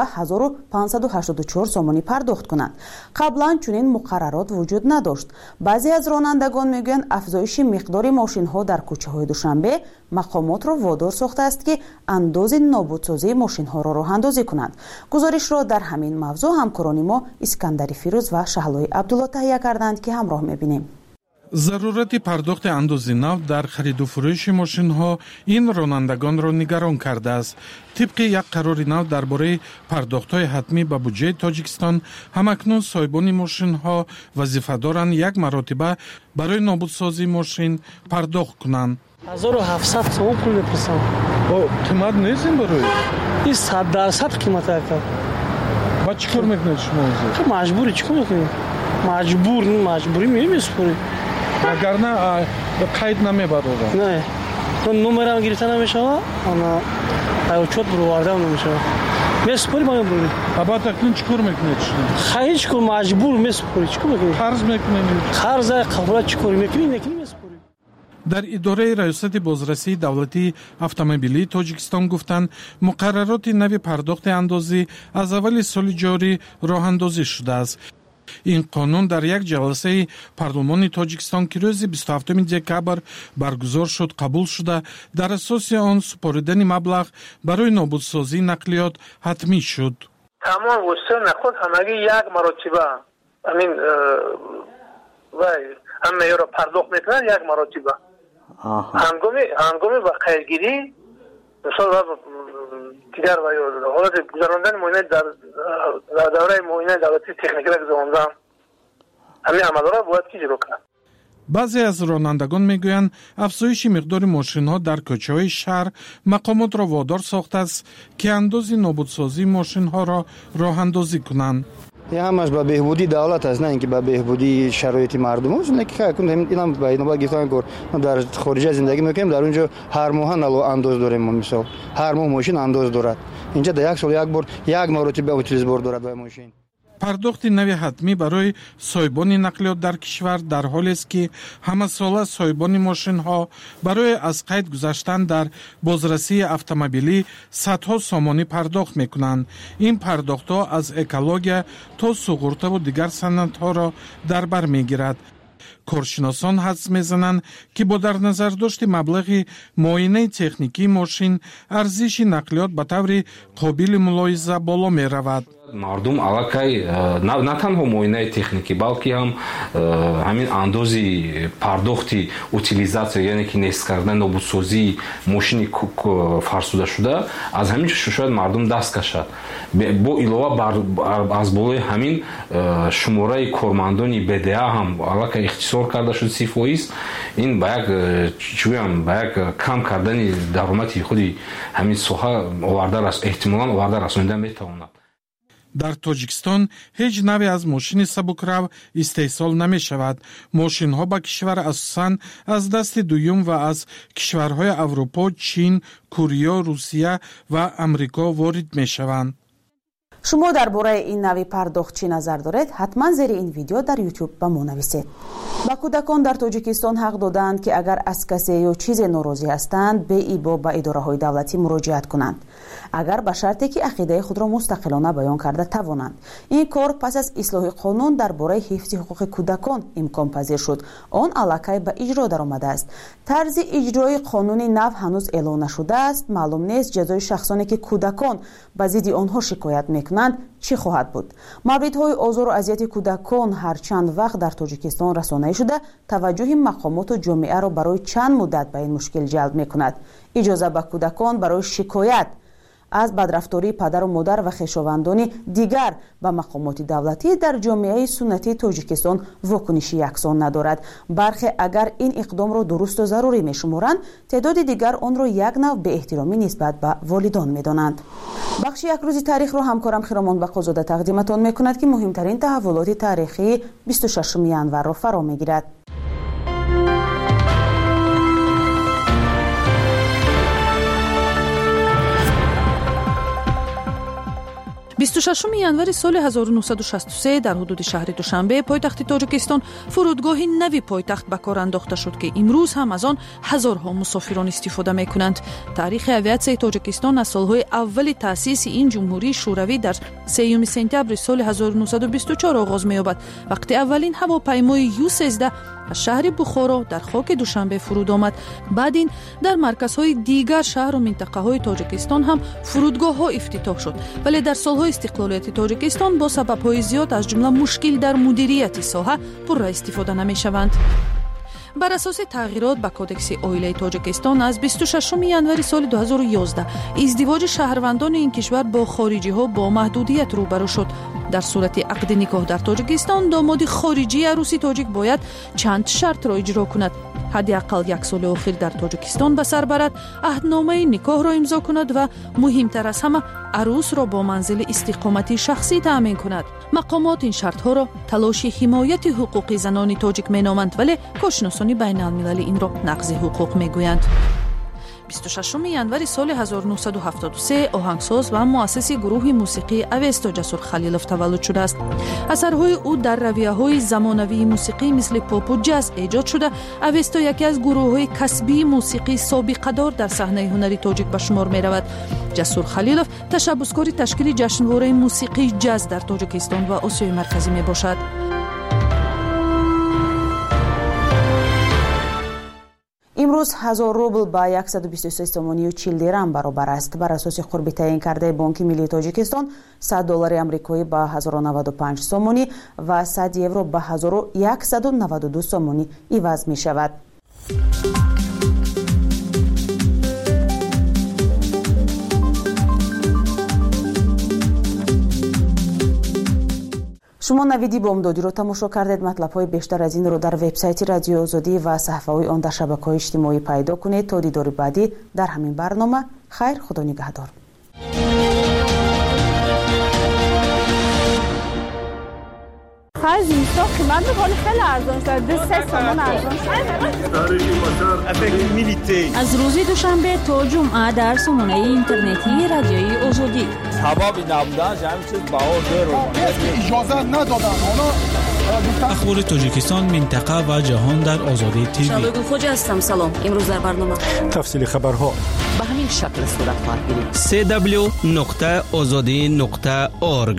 1584 سومانی پرداخت کنند. قبلا چنین مقررات وجود نداشت. بعضی از رانندگان میگویند افزایش مقدار ماشین ها در کوچه های دوشنبه مقامات را وادار ساخته است که اندازه نابودسازی ماشین ها را راه اندازی کنند. گزارش را در همین موضوع همکاران ما اسکندری فیروز و شهلای عبدالله تهیه کردند که همراه میبینیم. ضرورت پرداخت اندازه نو در خرید و فروش ماشین‌ها این رانندگان را نگران کرده است. طبق یک قرار نو درباره پرداخت‌های حتمی به بودجه تاجیکستان، همکنون صاحبان ماشین‌ها وظیفه دارند یک مرتبه برای نابودسازی ماشین پرداخت کنند. 1700 سوم پول می‌پرسم. قیمت نیست این برای؟ این 100% قیمت است. با چی کار میکنید شما؟ مجبوری چیکار میکنی؟ مجبوری میسپری. اگر نه قید نمیبره. نه. تو نمرم گرفته نمیشه. انا چوت برآورده نمیشه. میسپری ما بریم. ابا تکنون چیکار میکنید شما؟ هیچ کار مجبور میسپری چیکار میکنید؟ قرض میکنید. قرض قبول چیکار میکنید میسپری. در اداره ریاست بازرسی دولتی автомобили توجیکستان گفتند مقررات نو پرداخت اندازی از اول سال جاری راه اندازی شده است. این قانون در یک جلسه پارلمان تاجیکستان که روز 27 دکبر برگزار شد قبول شده. در اساس آن سپردن مبلغ برای نابودسازی نقلیات حتمی شد. تمام وسایل نخود همگی یک مرتبه همین همه را پرداخت میکنن یک مرتبه. هنگامی با قیدگیری مثلا دیگر و حالت گذراندن معاینه در دوره معاینه دولتی تکنیکی را گذراندن همین عمل را باید که جلو کنند. بعضی از رانندگان میگویند افزایش مقدار ماشین‌ها در کوچه‌های شهر مقامات را وادار ساخته است که اندازه نابودسازی ماشین‌ها را راه اندازی کنند. همش با بهبودی دولت است، نه اینکه با بهبودی شرایط مردم است. نه که اینم باید گفتن که ما در خارج زندگی میکنیم، در اونجا هر ماه نلو انداز داریم. ما مثلا هر ماه ماشین انداز دارد. اینجا در یک سال یک بار یک مرتبه اوتیلیزبار دارد با ماشین. پرداخت نوی حتمی برای سایبان نقلیات در کشور در حالی است که همه ساله سایبان ماشین ها برای از قید گذشتن در بازرسی اتومبیلی صدها سامانی پرداخت میکنند. این پرداخت ها از اکولوژی تا سقوط و دیگر سند ها را در بر میگیرد. کارشناسان حدس میزنند که با در نظر داشت مبلغ معاینه تکنیکی ماشین ارزش نقلیات به طور قابل ملاحظه بالا می رود. مردم алакай на танҳо муоинаи техникӣ балки ҳам ҳамин андози пардохти утилизатсия яъне ки нест кардан нобудсозии мошини фарсудашуда аз ҳамин ҷо шояд мардум даст кашад. бо илова аз болои ҳамин шумораи кормандони бда ҳам алакай ихтисор карда шуд 30%. ин ба як чӣ гӯям ба як кам кардани даромади худи ҳамин соҳа оварда эҳтимолан оварда расонида метавонад. در تاجیکستان هیچ نوعی از ماشین سبکرو استحصال نمی شود. ماشین ها به کشور اساساً از دست دوم و از کشورهای اروپا، چین، کره، روسیه و امریکا وارد می شوند. شما درباره این نوع پرداخت چی نظر دارید؟ حتما زیر این ویدیو در یوتیوب به ما نویسید. با کودکان در تاجیکستان حق دادند که اگر از کسی یا چیز ناراضی هستند به ایبا به اداره‌های دولتی مراجعت کنند، اگر به شرطی که عقیده خود را مستقلانه بیان کرده توانند. این کار پس از اصلاح قانون درباره حفظ حقوق کودکان امکان پذیر شد. آن الکی به اجرا درآمده است. طرز اجرای قانون نو هنوز اعلام نشده است. معلوم نیست جزای شخصانی که کودکان به ضد آنها شکایت میکنند چی خواهد بود. موردهای آزار و اذیت کودکان هر چند وقت در تاجیکستان رسانه‌ای شده توجه مقامات و جامعه را برای چند مدت به این مشکل جلب میکند. اجازه به کودکان برای شکایت از بدرفتاری پدر و مادر و خویشاوندان دیگر به مقامات دولتی در جامعه سنتی تاجیکستان واکنشی یکسان ندارد. برخی اگر این اقدام را درست و ضروری می‌شمارند، تعداد دیگر آن را یک نوع به احترامی نسبت به والدان می‌دانند. بخش یک روزی تاریخ را همکارم خیرمان بقازاده تقدیمتان می‌کند که مهمترین تحولات تاریخی 26 ینور را فرا می‌گیرد. 26 январи соли 1963 дар ҳудуди шаҳри душанбе пойтахти тоҷикистон фурудгоҳи нави пойтахт ба кор андохта шуд ки имрӯз ҳам аз он ҳазорҳо мусофирон истифода мекунанд. таърихи авиатсияи тоҷикистон аз солҳои аввали таъсиси ин ҷумҳурии шӯравӣ дар 3 сентябри соли 1924 оғоз меёбад, вақти аввалин ҳавопаймои Ю-13 аз шаҳри Бухоро дар хоки Душанбе фуруд омад. баъд ин дар марказҳои дигар шаҳру минтақаҳои тоҷикистон ҳам фурудгоҳҳо ифтитоҳ шуд, вале дар солҳои истиқлолияти тоҷикистон бо сабабҳои зиёд аз ҷумла мушкил дар мудирияти соҳа пурра истифода намешаванд. бар асоси тағйирот ба кодекси оилаи тоҷикистон аз 26 январи соли 2011 издивоҷи шаҳрвандони ин кишвар бо хориҷиҳо бо маҳдудият рӯбарӯ шуд. дар сурати ақди никоҳ дар тоҷикистон домоди хориҷии арӯси тоҷик бояд чанд шартро иҷро кунад. ҳадди ақал 1 соли охир дар тоҷикистон ба сар барад, аҳдномаи никоҳро имзо кунад ва муҳимтар аз ҳама арӯсро бо манзили истиқомати шахсӣ таъмин кунад. мақомот ин шартҳоро талоши ҳимояти ҳуқуқи занони тоҷик меноманд, вале кошиносони байналмилалӣ инро нақзи ҳуқуқ мегӯянд. 26 январи соли 1973 оҳангсоз ва муассиси гурӯҳи мусиқии Авесто Ҷасур Халилов таваллуд шудааст. асарҳои ӯ дар равияҳои замонавии мусиқӣ мисли попу ҷаз эҷод шуда, Авесто яке аз гурӯҳҳои касбии мусиқии собиқадор дар саҳнаи ҳунари тоҷик ба шумор меравад. Ҷасур Халилов ташаббускори ташкили ҷашнвораи мусиқии ҷаз дар Тоҷикистон ва Осиёи марказӣ мебошад. имрӯз 1000 рубл ба 123 сомонию 40 дирам баробар аст. Бар асоси хурби таъин кардаи Бонки Миллии Тоҷикистон $100 амрикоӣ ба 1095 сомонӣ ва 100 евро ба 1192 сомонӣ иваз мешавад. шумо навиди бомдодиро тамошо кардед. матлабҳои бештар аз инро дар вебсайти Радиои Озодӣ ва саҳифаҳои он дар шабакаҳои иҷтимоӣ пайдо кунед. То дидори баъдӣ дар ҳамин барнома. хайр, худо нигаҳдор. زمستان قیمت می‌کنه خیلی ارزان شده 3 سومون ارزان شده. از روز دوشنبه تا جمعه در سامانه اینترنتی رادیوی آزادی. سبب نبودن همین چیز بهار رو اجازه ندادن. اخبار تاجیکستان، منطقه و جهان در آزادی تیوی. شادو خوجا هستم. سلام. امروز در برنامه تفصیل خبرها به همین شکل صورت خواهد گرفت. www.azadi.org.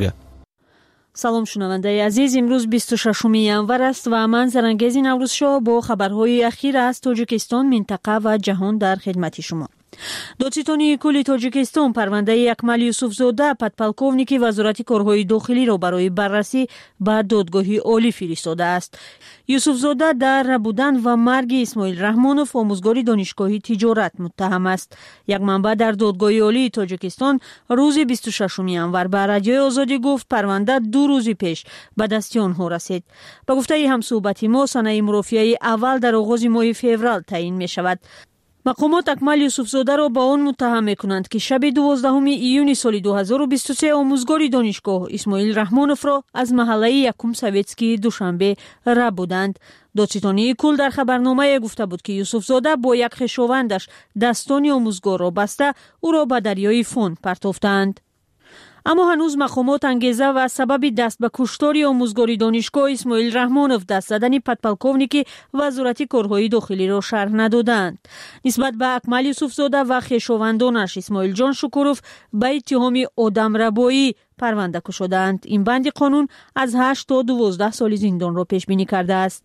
салом шунавандаи азиз, имрӯз 26 январ аст ва ман Зарангези Наврӯзшоҳ бо хабарҳои ахир аз Тоҷикистон, минтақа ва ҷаҳон дар хидмати шумо. додситони кулли Тоҷикистон парвандаи Акмал Юсуфзода, подполковники Вазорати корҳои дохилиро барои баррасӣ ба додгоҳи олӣ фиристодааст. Юсуфзода дар рабудан ва марги Исмоил Раҳмонов, омӯзгори донишгоҳи тиҷорат, муттаҳам аст. Як манбаъ дар додгоҳи олии Тоҷикистон рӯзи 26 январ ба Радиои Озодӣ гуфт парванда 2 рӯзи пеш ба дасти онҳо расид. ба гуфтаи ҳамсӯҳбати мо, санаи мурофиаи аввал дар оғози моҳи феврал таъин мешавад. мақомот Акмал Юсуфзодаро ба он муттаҳам мекунанд, ки шаби 12 июни соли 2023 омӯзгори донишгоҳ Исмоил Раҳмоновро аз маҳаллаи Якум Советскии Душанбе рабуданд. додситонии кул дар хабарномае гуфта буд, ки Юсуфзода бо як хешовандаш дастони омӯзгорро баста, ӯро ба дарёи Фон партофтаанд. аммо ҳанӯз мақомот ангеза ва сабаби даст ба куштори омӯзгори донишгоҳ Исмоил Раҳмонов, даст задани подполковники Вазорати корҳои дохилиро шарҳ надоданд. нисбат ба Акмал Юсуфзода ва хешовандонаш Исмоилҷон Шукуров ба иттиҳоми одамрабоӣ парванда кушоданд. ин банди қонун аз 8 то 12 соли зиндонро пешбинӣ кардааст.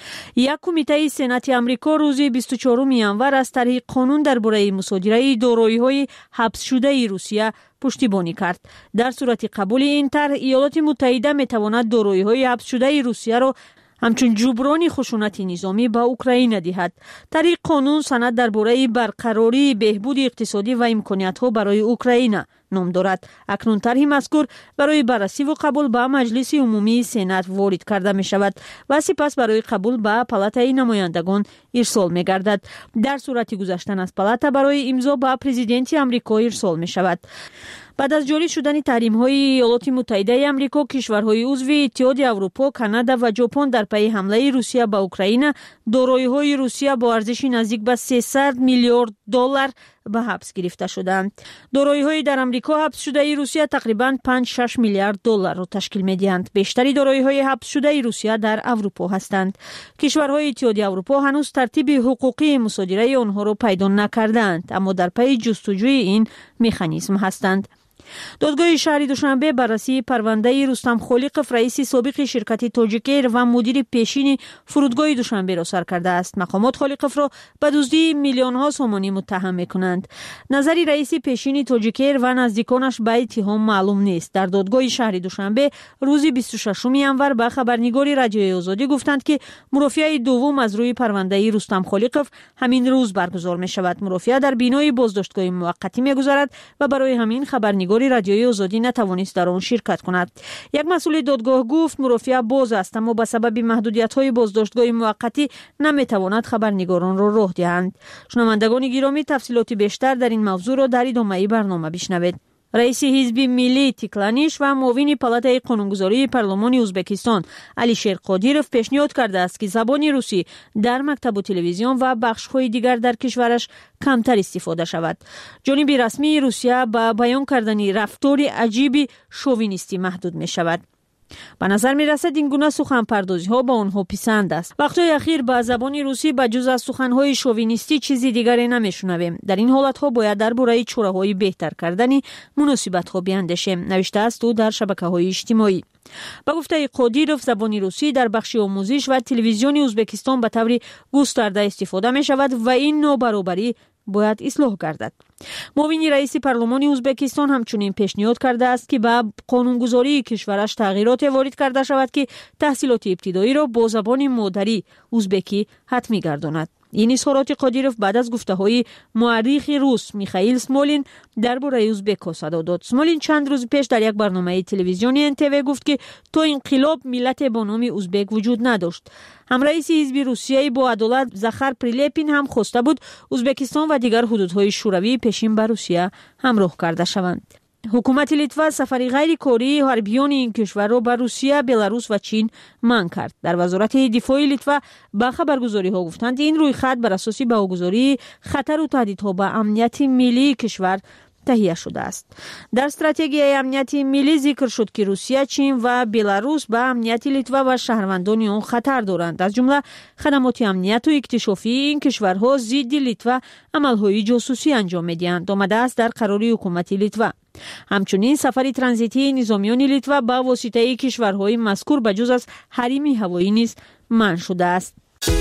як кумитаи Сенати Амрико рӯзи 24 январ аз тарҳи қонун дар бораи мусодираи дороиҳои ҳабсшудаи Русия пуштибонӣ кард. дар сурати қабули ин тарҳ, Иёлоти Муттаҳида метавонад дороиҳои ҳабсшудаи Русияро ҳамчун ҷуброни хушунати низомӣ ба Украина диҳад. тарҳи қонун санад дар бораи барқарории беҳбуди иқтисодӣ ва имкониятҳо барои Украина ном дорад. акнун тарҳи мазкур барои баррасиву қабул ба Маҷлиси умумии Сенат ворид карда мешавад ва сипас барои қабул ба Палатаи намояндагон ирсол мегардад. дар сурати гузаштан аз палата барои имзо ба президенти Амрико ирсол мешавад. баъд аз ҷорӣ шудани таҳримҳои Иёлоти Муттаҳидаи Амрико, кишварҳои узви Иттиҳоди Аврупо, Канада ва Ҷопон дар пайи ҳамлаи Русия ба Украина дороиҳои Русия бо арзиши наздик ба $300 миллиард ба ҳабс гирифта шуданд. дороиҳои дар Амрико ҳабсшудаи Русия тақрибан $5-6 миллиард ташкил медиҳанд. бештари дороиҳои ҳабсшудаи Русия дар Аврупо ҳастанд. кишварҳои Иттиҳоди Аврупо ҳанӯз тартиби ҳуқуқии мусодираи онҳоро пайдо накардаанд, аммо дар пайи ҷустуҷӯи ин механизм ҳастанд. додгоҳи шаҳри Душанбе баррасии парвандаи Рустам Холиқов, раиси собиқи ширкати Тоҷикэйр ва мудири пешини фурудгоҳи Душанберо сар кардааст. мақомот Холиқовро ба дуздии миллионҳо сомонӣ муттаҳам мекунанд. назари раиси пешини Тоҷикэйр ва наздиконаш ба иттиҳом маълум нест. дар додгоҳи шаҳри Душанбе рӯзи 26 январ ба хабарнигори Радиои Озодӣ гуфтанд, ки мурофиаи дуввум аз рӯи парвандаи Рустам Холиқов ҳамин рӯз баргузор мешавад. мурофиа дар бинои боздоштгоҳи муваққатӣ мегузарад ва барои ҳамин хабарнигори Радиои Озодӣ натавонист дар он ширкат кунад. як масъули додгоҳ гуфт мурофиа боз аст, аммо ба сабаби маҳдудиятҳои боздоштгоҳи муваққатӣ наметавонад хабарнигоронро роҳ диҳанд. шунавандагони гиромӣ, тафсилоти бештар дар ин мавзӯъро дар идомаи барнома бишнавед. раиси ҳизби миллии тикланиш ва муовини палатаи қонунгузории парлумони ӯзбекистон алишер қодиров пешниҳод кардааст ки забони русӣ дар мактабу телевизион ва бахшҳои дигар дар кишвараш камтар истифода шавад. ҷониби расмии русия ба баён кардани рафтори аҷиби шовинистӣ маҳдуд мешавад. ба назар мерасад ин гуна суханпардозиҳо ба онҳо писанд аст. вақтҳои ахир ба забони русӣ ба ҷуз аз суханҳои шовинистӣ чизи дигаре намешунавем. дар ин ҳолатҳо бояд дар бораи чораҳои беҳтар кардани муносибатҳо биандешем, навиштааст ӯ дар шабакаҳои иҷтимоӣ. ба гуфтаи қодиров, забони русӣ дар бахши омӯзиш ва телевизиони ӯзбекистон ба таври густарда истифода мешавад ва ин нобаробарӣ бояд ислоҳ гардад. муовини раиси парлумони ӯзбекистон ҳамчунин пешниҳод кардааст ки ба қонунгузории кишвараш тағйироте ворид карда шавад ки таҳсилоти ибтидоиро бо забони модарӣ ӯзбекӣ ҳатмӣ гардонад. ин изҳороти қодиров баъд аз гуфтаҳои муаррихи рус Михаил Смолин дар бораи ӯзбекҳо садо дод. Смолин чанд рӯзи пеш дар як барномаи телевизиони НТВ гуфт ки то инқилоб миллате бо номи ӯзбек вуҷуд надошт. ҳамраиси ҳизби русияи бо адолат Захар Прилепин ҳам хоста буд Ӯзбекистон ва дигар ҳудудҳои шӯравӣ пешин ба Русия ҳамроҳ карда шаванд. ҳукумати Литва сафари ғайрикории ҳарбиёни ин кишварро ба Русия, Беларус ва Чин манъ кард. дар вазорати дифои Литва ба хабаргузориҳо гуфтанд ин рӯйхат бар асоси баҳогузории хатару таҳдидҳо ба амнияти миллии кишвар таҳия шудааст. дар стратегияи амнияти миллӣ зикр шуд ки Русия, Чин ва Беларус ба амнияти Литва ва шаҳрвандони он хатар доранд. аз ҷумла хадамоти амнияту иктишофии ин кишварҳо зидди Литва амалҳои ҷосусӣ анҷом медиҳанд, омадааст дар қарори ҳукумати Литва. ҳамчунин сафари транзитии низомиёни Литва ба воситаи кишварҳои мазкур ба ҷуз аз ҳарими ҳавоӣ низ манъ шудааст.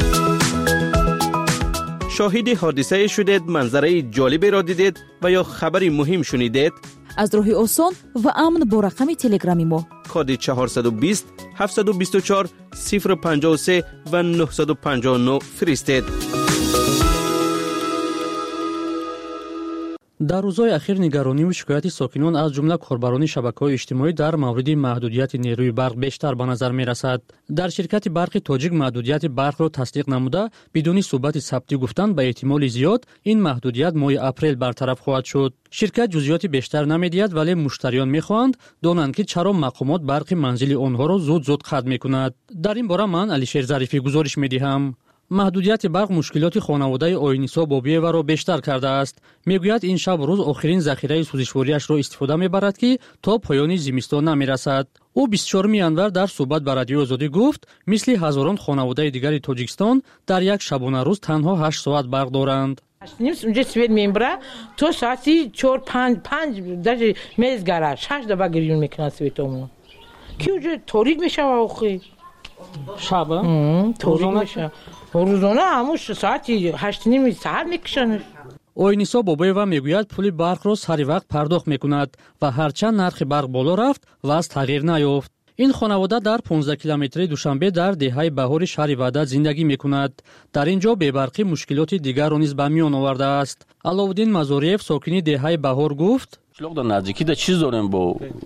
شاهد حادثه شدید، منظره جالبی را دیدید و یا خبری مهم شنیدید؟ از راه آسان و امن با رقم تلگرامی ما کد 420 724 053 و 959 فرستید. дар рӯзҳои ахир нигарониву шикояти сокинон аз ҷумла корбарони шабакаҳои иҷтимоӣ дар мавриди маҳдудияти нерӯи барқ бештар ба назар мерасад. дар ширкати барқи тоҷик маҳдудияти барқро тасдиқ намуда, бидуни суҳбати сабтӣ гуфтанд ба эҳтимоли зиёд ин маҳдудият моҳи апрел бартараф хоҳад шуд. ширкат ҷузъиёти бештар намедиҳад, вале муштариён мехоҳанд донанд ки чаро мақомот барқи манзили онҳоро зуд қатъ мекунад. дар ин бора ман Алишер Зарифӣ гузориш медиҳам. маҳдудияти барқ мушкилоти хонаводаи Оинисо Бобиеваро бештар кардааст. мегӯяд ин шаб рӯз охирин захираи сӯзишвориашро истифода мебарад ки то поёни зимистон намерасад. ӯ 24 январ дар суҳбат ба Радиои Озодӣ гуфт, мисли ҳазорон хонаводаи дигари Тоҷикистон дар як шабонарӯз танҳо 8 соат барқ доранд. اونجا سوید میمبره تو ساعتی 4-5 даже میزگره 6 دفعه گریون میکنه سویتمون کی اونجا تاریک میشه واقعی شبه تاریک میشه روزانه هموش ساعتی 8:30 سحر میکشنش. Оинисо Бобоева мегӯяд пули барқро сари вақт пардохт мекунад ва ҳарчанд нархи барқ боло рафт, ваз тағйир наёфт. ин хонавода дар 15 километри Душанбе дар деҳаи баҳори шаҳри Ваҳдат зиндагӣ мекунад. дар ин ҷо бебарқӣ мушкилоти дигарро низ ба миён овардааст. Аловуддин Мазориев, сокини деҳаи Баҳор гуфт: дар наздикида чиз дорем бо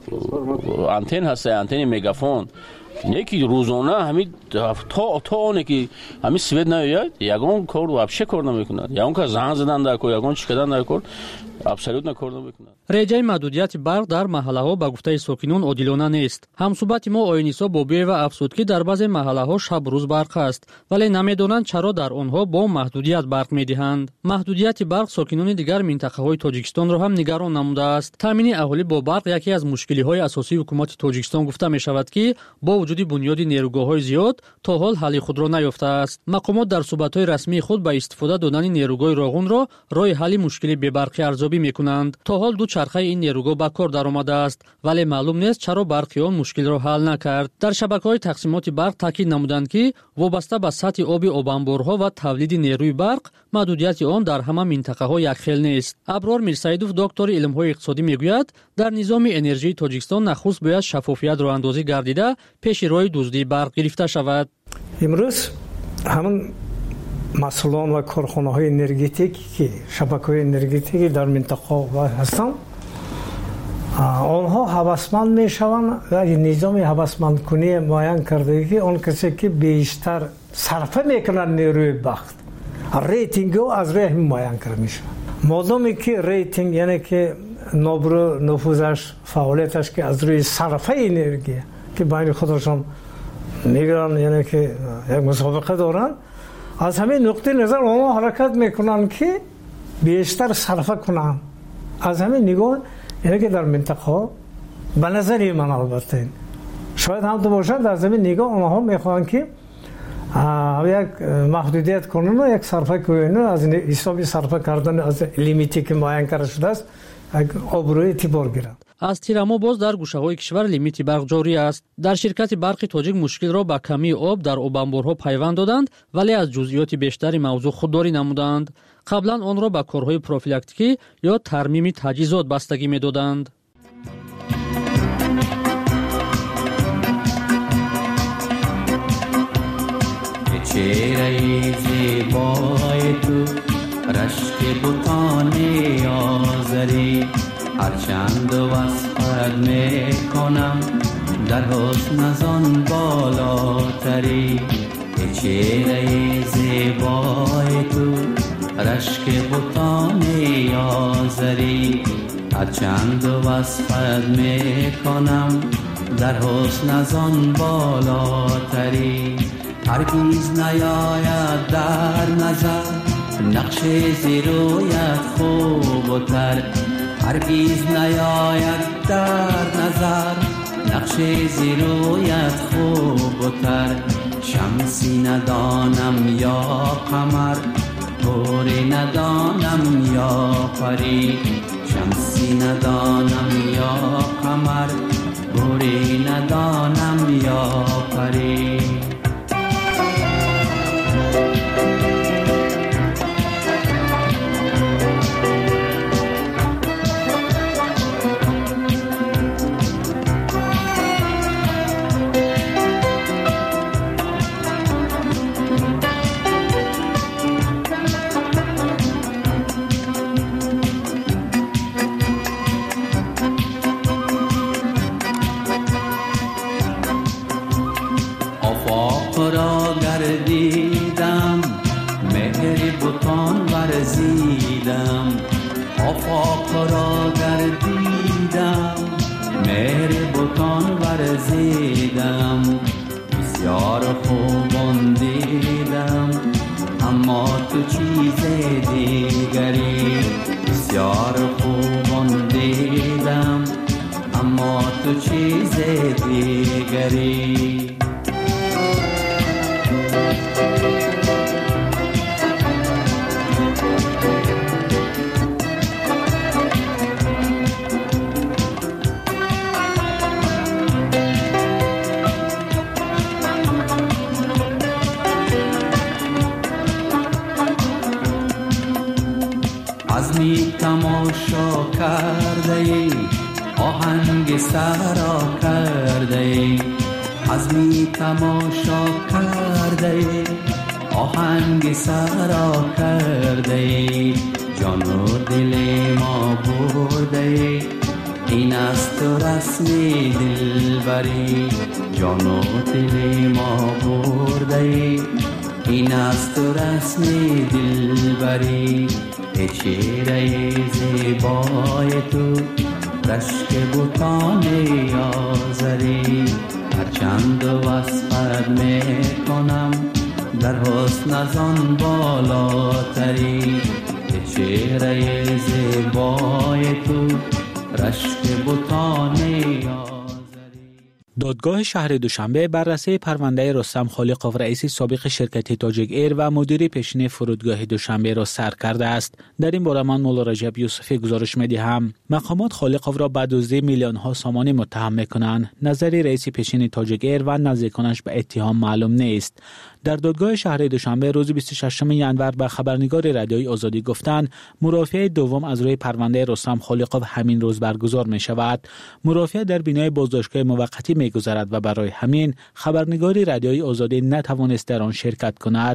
антен ҳаст, антени мегафон. неки рӯзона ҳамин то оне ки ҳамин свет наёяд, ягон кор вообще кор намекунад. ягон ка занг задан дар кор, ягон чӣ кардан дар кор, абсолютно кор намекунад. реҷаи маҳдудияти барқ дар маҳаллаҳо ба гуфтаи сокинон одилона нест. ҳамсуҳбати мо Оинисо Бобиева афзуд ки дар баъзе маҳаллаҳо шабрӯз барқ аст, вале намедонанд чаро дар онҳо бо маҳдудият барқ медиҳанд. маҳдудияти барқ сокинони дигар минтақаҳои Тоҷикистонро ҳам нигарон намудааст. таъмини аҳолӣ бо барқ яке аз мушкилиҳои асосии ҳукумати Тоҷикистон гуфта мешавад ки бо вуҷуди бунёди нерӯгоҳҳои зиёд то ҳол ҳалли худро наёфтааст. мақомот дар суҳбатҳои расмии худ ба истифода додани нерӯгоҳи роғунро роҳи ҳалли мушкили бебарқӣ арзёбӣ мекунанд. то ҳол ду чархаи ин нерӯгоҳ ба кор даромадааст, вале маълум нест чаро барқи он мушкилро ҳал накард. дар шабакаҳои тақсимоти барқ таъкид намуданд ки вобаста ба сатҳи оби обанборҳо ва тавлиди нерӯи барқ маҳдудияти он дар ҳама минтақаҳо якхел нест. Аброр Мирсаидов, доктори илмҳои иқтисодӣ, мегӯяд дар низоми энержии Тоҷикистон нахуст бояд шаффофият роҳандозӣ гардида пеши роҳи дуздии барқ гирифта шавад. имрӯз ҳамн масъулон ва корхонаҳои энергетикӣ ки шабакаҳои энергетикӣ дар минтақаҳо ҳастанд, онҳо ҳавасманд мешаванд як низоми ҳавасмандкунии муайян кардагӣ ки он касе ки бештар сарфа мекунад нерӯи бахт рейтингҳо аз роҳи муайян карда мешавад. модоме ки рейтинг яъне ки نابرو نفوذش فعالیتش که از روی صرفه انرژی که بین خودشان میگرن، یعنی که یک مسابقه دارن، از همین نقطه نظر اونها حرکت میکنن که بیشتر صرفه کنن. از همین نگاه یعنی که در منطقه به نظر من البته شاید هم تو باشد، در زمین نگاه اونها میخوان که یک محدودیت کنن و یک صرفه کنن، از حساب صرفه کردن از لیمیتی که معین کرده شده است آبروی اعتبار گیرند. از تیرما باز در گوشه‌های کشور لیمیت برق جاری است. در شرکت برق تاجیک مشکل را با کمی آب در آبانبارها پیوند دادند، ولی از جزئیات بیشتری موضوع خودداری نمودند. قبلا آن را با کارهای پروفیلاکتیکی یا ترمیم تجهیزات بستگی می‌دادند. چهره زیبای تو رشک بوتان آذری، هرچند وصفت میکنم در حسن از آن بالاتری. چهره زیبای تو رشک بوتان آذری، هرچند وصفت میکنم در حسن از آن بالاتری. هرگیز نیاید در نظر نقش زیرویت خوبتر، هرگیز نیاید در نظر نقش زیرویت خوبتر. شمسی ندانم یا قمر، پوری ندانم یا پری. شمسی ندانم یا قمر، پوری ندانم یا پری. آفاق را گردیدم، مهر بتان ورزیدم. بسیار خوبان دیدم اما تو چیز دیگری. بسیار خوبان دیدم اما تو چیز دیگری. تماشا کرده ای آهنگ سرا کرده ای، عزمی تماشا کرده ای آهنگ سرا کرده ای. جان و دل ما برده ای، این است تو رسم دلبری. جان و دل ما برده ای، این است تو رسم دلبری. چهره زیبای تو رشک بوتان آذری، هرچند وصفت میکنم در حسن از آن بالاتری. چهره زیبای تو رشک بوتان آذری. دادگاه شهر دوشنبه بررسی پرونده رستم خالقov رئیس سابق شرکت تاجیک ایر و مدیر پیشین فرودگاه دوشنبه را سر کرده است. در این باره من مولا رجب یوسفی گزارش می‌دهم. مقامات خالقov را به دزدی میلیون‌ها سامان متهم می‌کنند. نظر رئیس پیشین تاجیک ایر و نزدیکانش به اتهام معلوم نیست. در دادگاه شهر دوشنبه روز 26 ژانویه به خبرنگار رادیوی آزادی گفتند مرافعه دوم از روی پرونده رستم خالقov همین روز برگزار می شود. مرافعه در بینای بازداشتگاه موقتی می گذرد و برای همین خبرنگار رادیوی آزادی نتوانست در آن شرکت کند.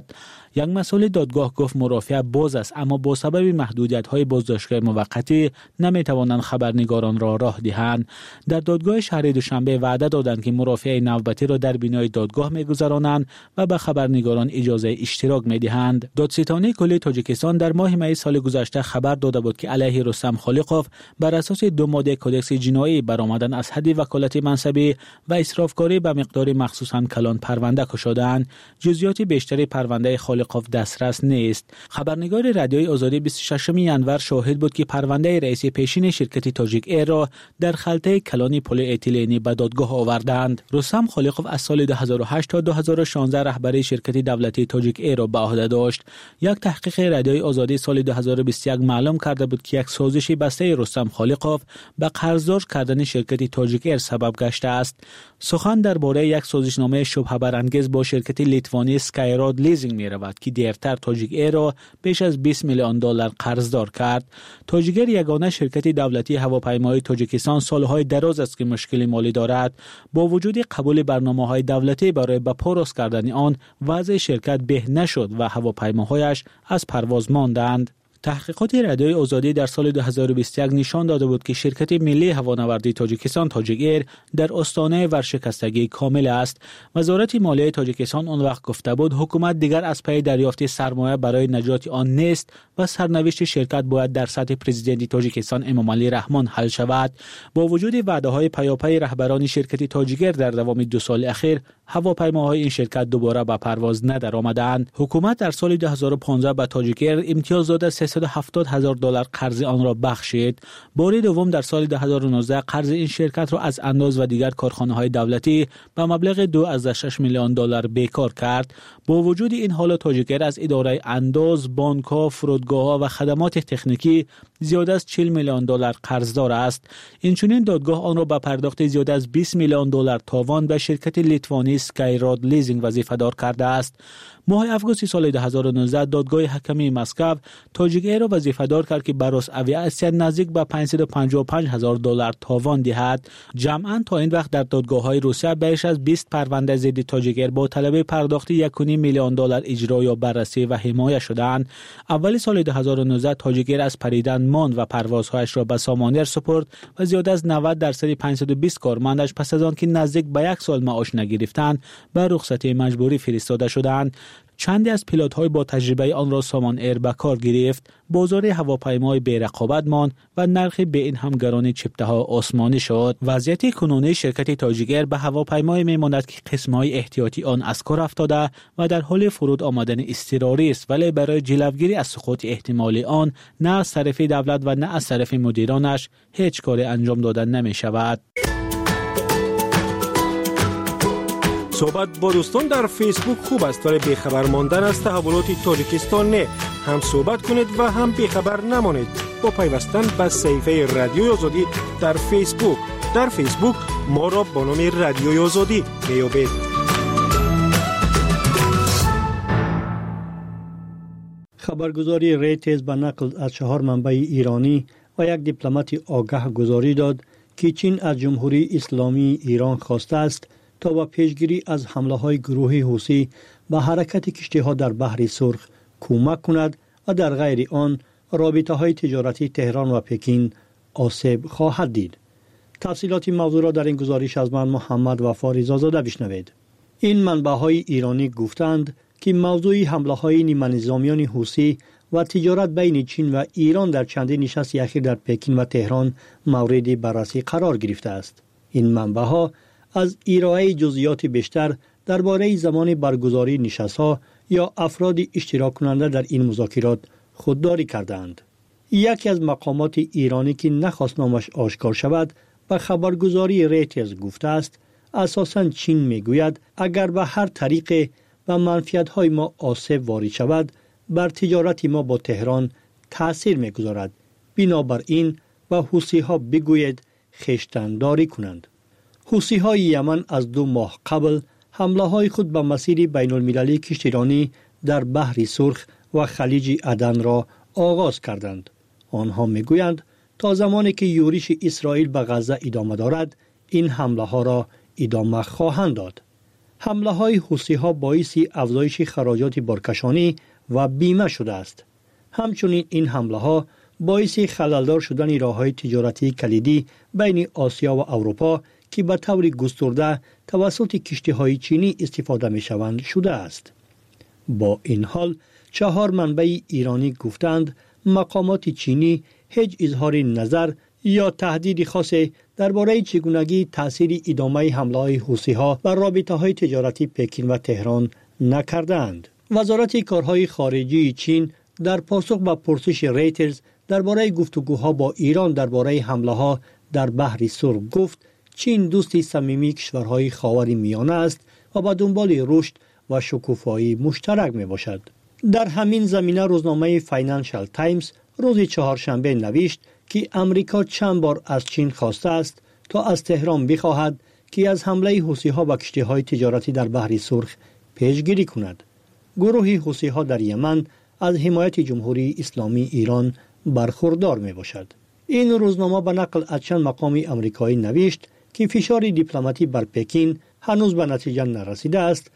یک مسئول دادگاه گفت مرافعه باز است، اما با سبب محدودیت‌های بازداشتگاه موقتی نمی‌توانند خبرنگاران را راه دهند. در دادگاه شهر دوشنبه وعده دادند که مرافعه نوبتی را در بینای دادگاه می‌گذرانند و به خبرنگاران اجازه اشتراک می‌دهند. دادستانی کلی تاجیکستان در ماه می سال گذشته خبر داده بود که علیه رستم خالقوف بر اساس 2 ماده کدکس جنایی برآمدن از حد وکالت منصبی و اسرافکاری به مقدار مخصوصاً کلان پرونده کشیدند. جزئیات بیشتری پرونده خالقوف دسترس نیست. خبرنگار رادیوی آزادی 26 ینور شاهد بود که پرونده رئیس پیشین شرکت تاجیک ایر را در خلطه کلان پلی اتیلنی به دادگاه آوردند. رستم خالقوف از سال 2008 تا 2016 رهبری شرکت دولتی تاجیک ایر را به عهده داشت. یک تحقیق رادیوی آزادی سال 2021 معلوم کرده بود که یک سازش بسته رستم خالقوف به قرضدار کردن شرکت تاجیک ایر سبب گشته است. سخن درباره یک سازشنامه شبهه برانگیز با شرکت لیتوانی سکایراد لیزینگ می رود که دیرتر تاجیک ایر را بیش از 20 میلیون دلار قرضدار کرد. تاجیک ایر یگانه شرکت دولتی هواپیمایی تاجیکستان سالهای دراز است که مشکل مالی دارد. با وجود قبول برنامه‌های دولتی برای به پا راست کردن آن، وضع شرکت به نشد و هواپیماهایش از پرواز ماندند. تحقیقات رادیوی آزادی در سال 2021 نشان داده بود که شرکت ملی هوانوردی تاجیکستان تاجیک ایر در آستانه ورشکستگی کامل است. وزارت مالیه تاجیکستان آن وقت گفته بود حکومت دیگر از پی دریافت سرمایه برای نجات آن نیست و سرنوشت شرکت باید در سطح پرزیدنت تاجیکستان امامعلی رحمان حل شود. با وجود وعده‌های پیاپی رهبران شرکت تاجیک ایر در دوام 2 سال اخیر، هواپیماهای این شرکت دوباره به پرواز ندرآمدند. حکومت در سال 2015 به تاجیک ایر امتیاز داده 370,000 دلار قرض آن را بخشید. بار دوم در سال 2019 قرض این شرکت را از انداز و دیگر کارخانه‌های دولتی به مبلغ 2.6 میلیون دلار بیکار کرد. با وجود این حالات تاجیک ایر از اداره انداز، بانک‌ها، فرودگاه‌ها و خدمات تکنیکی زیاد از 40 میلیون دلار قرضدار است. اینچنین دادگاه آن را به پرداخت زیاد از 20 میلیون دلار تاوان به شرکت لیتوانی سکایراد لیزینگ وظیفه‌دار کرده است. ماه آگوست سال 2019 دادگاه حکمی مسکو تاجیک ایر را وظیفه‌دار کرد که بر اویاسیا نزدیک به 555,000 دلار تاوان دهد. جمعاً تا این وقت در دادگاه‌های روسیه بیش از 20 پرونده ضد تاجیک ایر با طلب پرداخت 1.5 میلیون دلار اجرا یا بررسی و حمایت شدند. اول سال 2019 تاجیک ایر از پریدن ماند و پروازهایش را به سامانر سپرد و زیاد از 90% 520 کارمندش پس از آن که نزدیک به 1 سال معاش نگرفتند به رخصتی مجبوری فرستاده شدند. چندی از پیلوت‌های با تجربه آن را سامان ایر به کار گرفت. بازار هواپیمای بی رقابت ماند و نرخ به این هم گرانی چپته‌ها آسمانی شد. وضعیت کنونی شرکت تاجیک ایر به هواپیمای میماند که قسم‌های احتیاطی آن از کار افتاده و در حال فرود آمدن اضطراری است، ولی برای جلوگیری از سقوط احتمالی آن نه از طرف دولت و نه از طرف مدیرانش هیچ کاری انجام داده نمی‌شود. صحبت با دوستان در فیسبوک خوب است، ولی بیخبر ماندن از تحولات تاجیکستان نه. هم صحبت کنید و هم بیخبر نمانید با پیوستن به صفحه رادیوی آزادی در فیسبوک. در فیسبوک ما را با نام رادیوی آزادی بیابید. خبرگزاری ریترز به نقل از 4 منبع ایرانی و یک دیپلمات آگاه گزارش داد که چین از جمهوری اسلامی ایران خواسته است تا با پیشگیری از حمله‌های گروهی حوثی به حرکت کشتی‌ها در بحر سرخ کمک کند و در غیر آن رابطه‌های تجارتی تهران و پکین آسیب خواهد دید. تفصیلات موضوع را در این گزارش از من محمد وفا رضازاده بشنوید. این منبع‌های ایرانی گفتند که موضوع حمله‌های نیمه‌نظامیان حوثی و تجارت بین چین و ایران در چندین نشست اخیر در پکین و تهران مورد بررسی قرار گرفته است. این منبع‌ها از ارائه جزئیات بیشتر درباره زمان برگزاری نشست‌ها یا افراد اشتراک کننده در این مذاکرات خودداری کردند. یکی از مقامات ایرانی که نخواست نامش آشکار شود به خبرگزاری ریترز گفته است اساساً چین میگوید اگر به هر طریق و منفعت‌های ما آسیب وارد شود بر تجارت ما با تهران تأثیر میگذارد. بنابراین و حوثی‌ها بگوید خویشتن‌داری کنند. حوثی‌های یمن از 2 ماه قبل حمله‌های خود به مسیر بین‌المللی کشتیرانی در بحر سرخ و خلیج عدن را آغاز کردند. آنها میگویند تا زمانی که یورش اسرائیل به غزه ادامه دارد این حمله‌ها را ادامه خواهند داد. حمله های حوثی ها باعث افزایش خراجات بارکشانی و بیمه شده است. همچنین این حمله ها باعث خللدار شدن راه‌های تجارتی کلیدی بین آسیا و اروپا که به طور گسترده توسط کشتی‌های چینی استفاده می‌شوند شده است. با این حال 4 منبع ایرانی گفتند مقامات چینی هیچ اظهار نظر یا تهدید خاصی درباره چگونگی تأثیر ادامه حمله‌های حوثی‌ها بر رابطه‌های تجارتی پکین و تهران نکردند. وزارت کارهای خارجه چین در پاسخ به پرسش ریترز درباره گفتگوها با ایران درباره حمله‌ها در بحر سرخ گفت چین دوستی صمیمی کشورهای خاورمیانه است و به دنبال رشد و شکوفایی مشترک میباشد. در همین زمینه روزنامه فاینانشال تایمز روز چهارشنبه نوشت که امریکا چند بار از چین خواسته است تا از تهران بخواهد که از حمله حوثی‌ها به کشتی‌های تجارتی در بحر سرخ پیشگیری کند. گروه حوثی‌ها در یمن از حمایت جمهوری اسلامی ایران برخوردار میباشد. این روزنامه به نقل از چند مقام امریکایی نوشت که فشار دیپلماتی بر پکین هنوز به نتیجه نرسیده است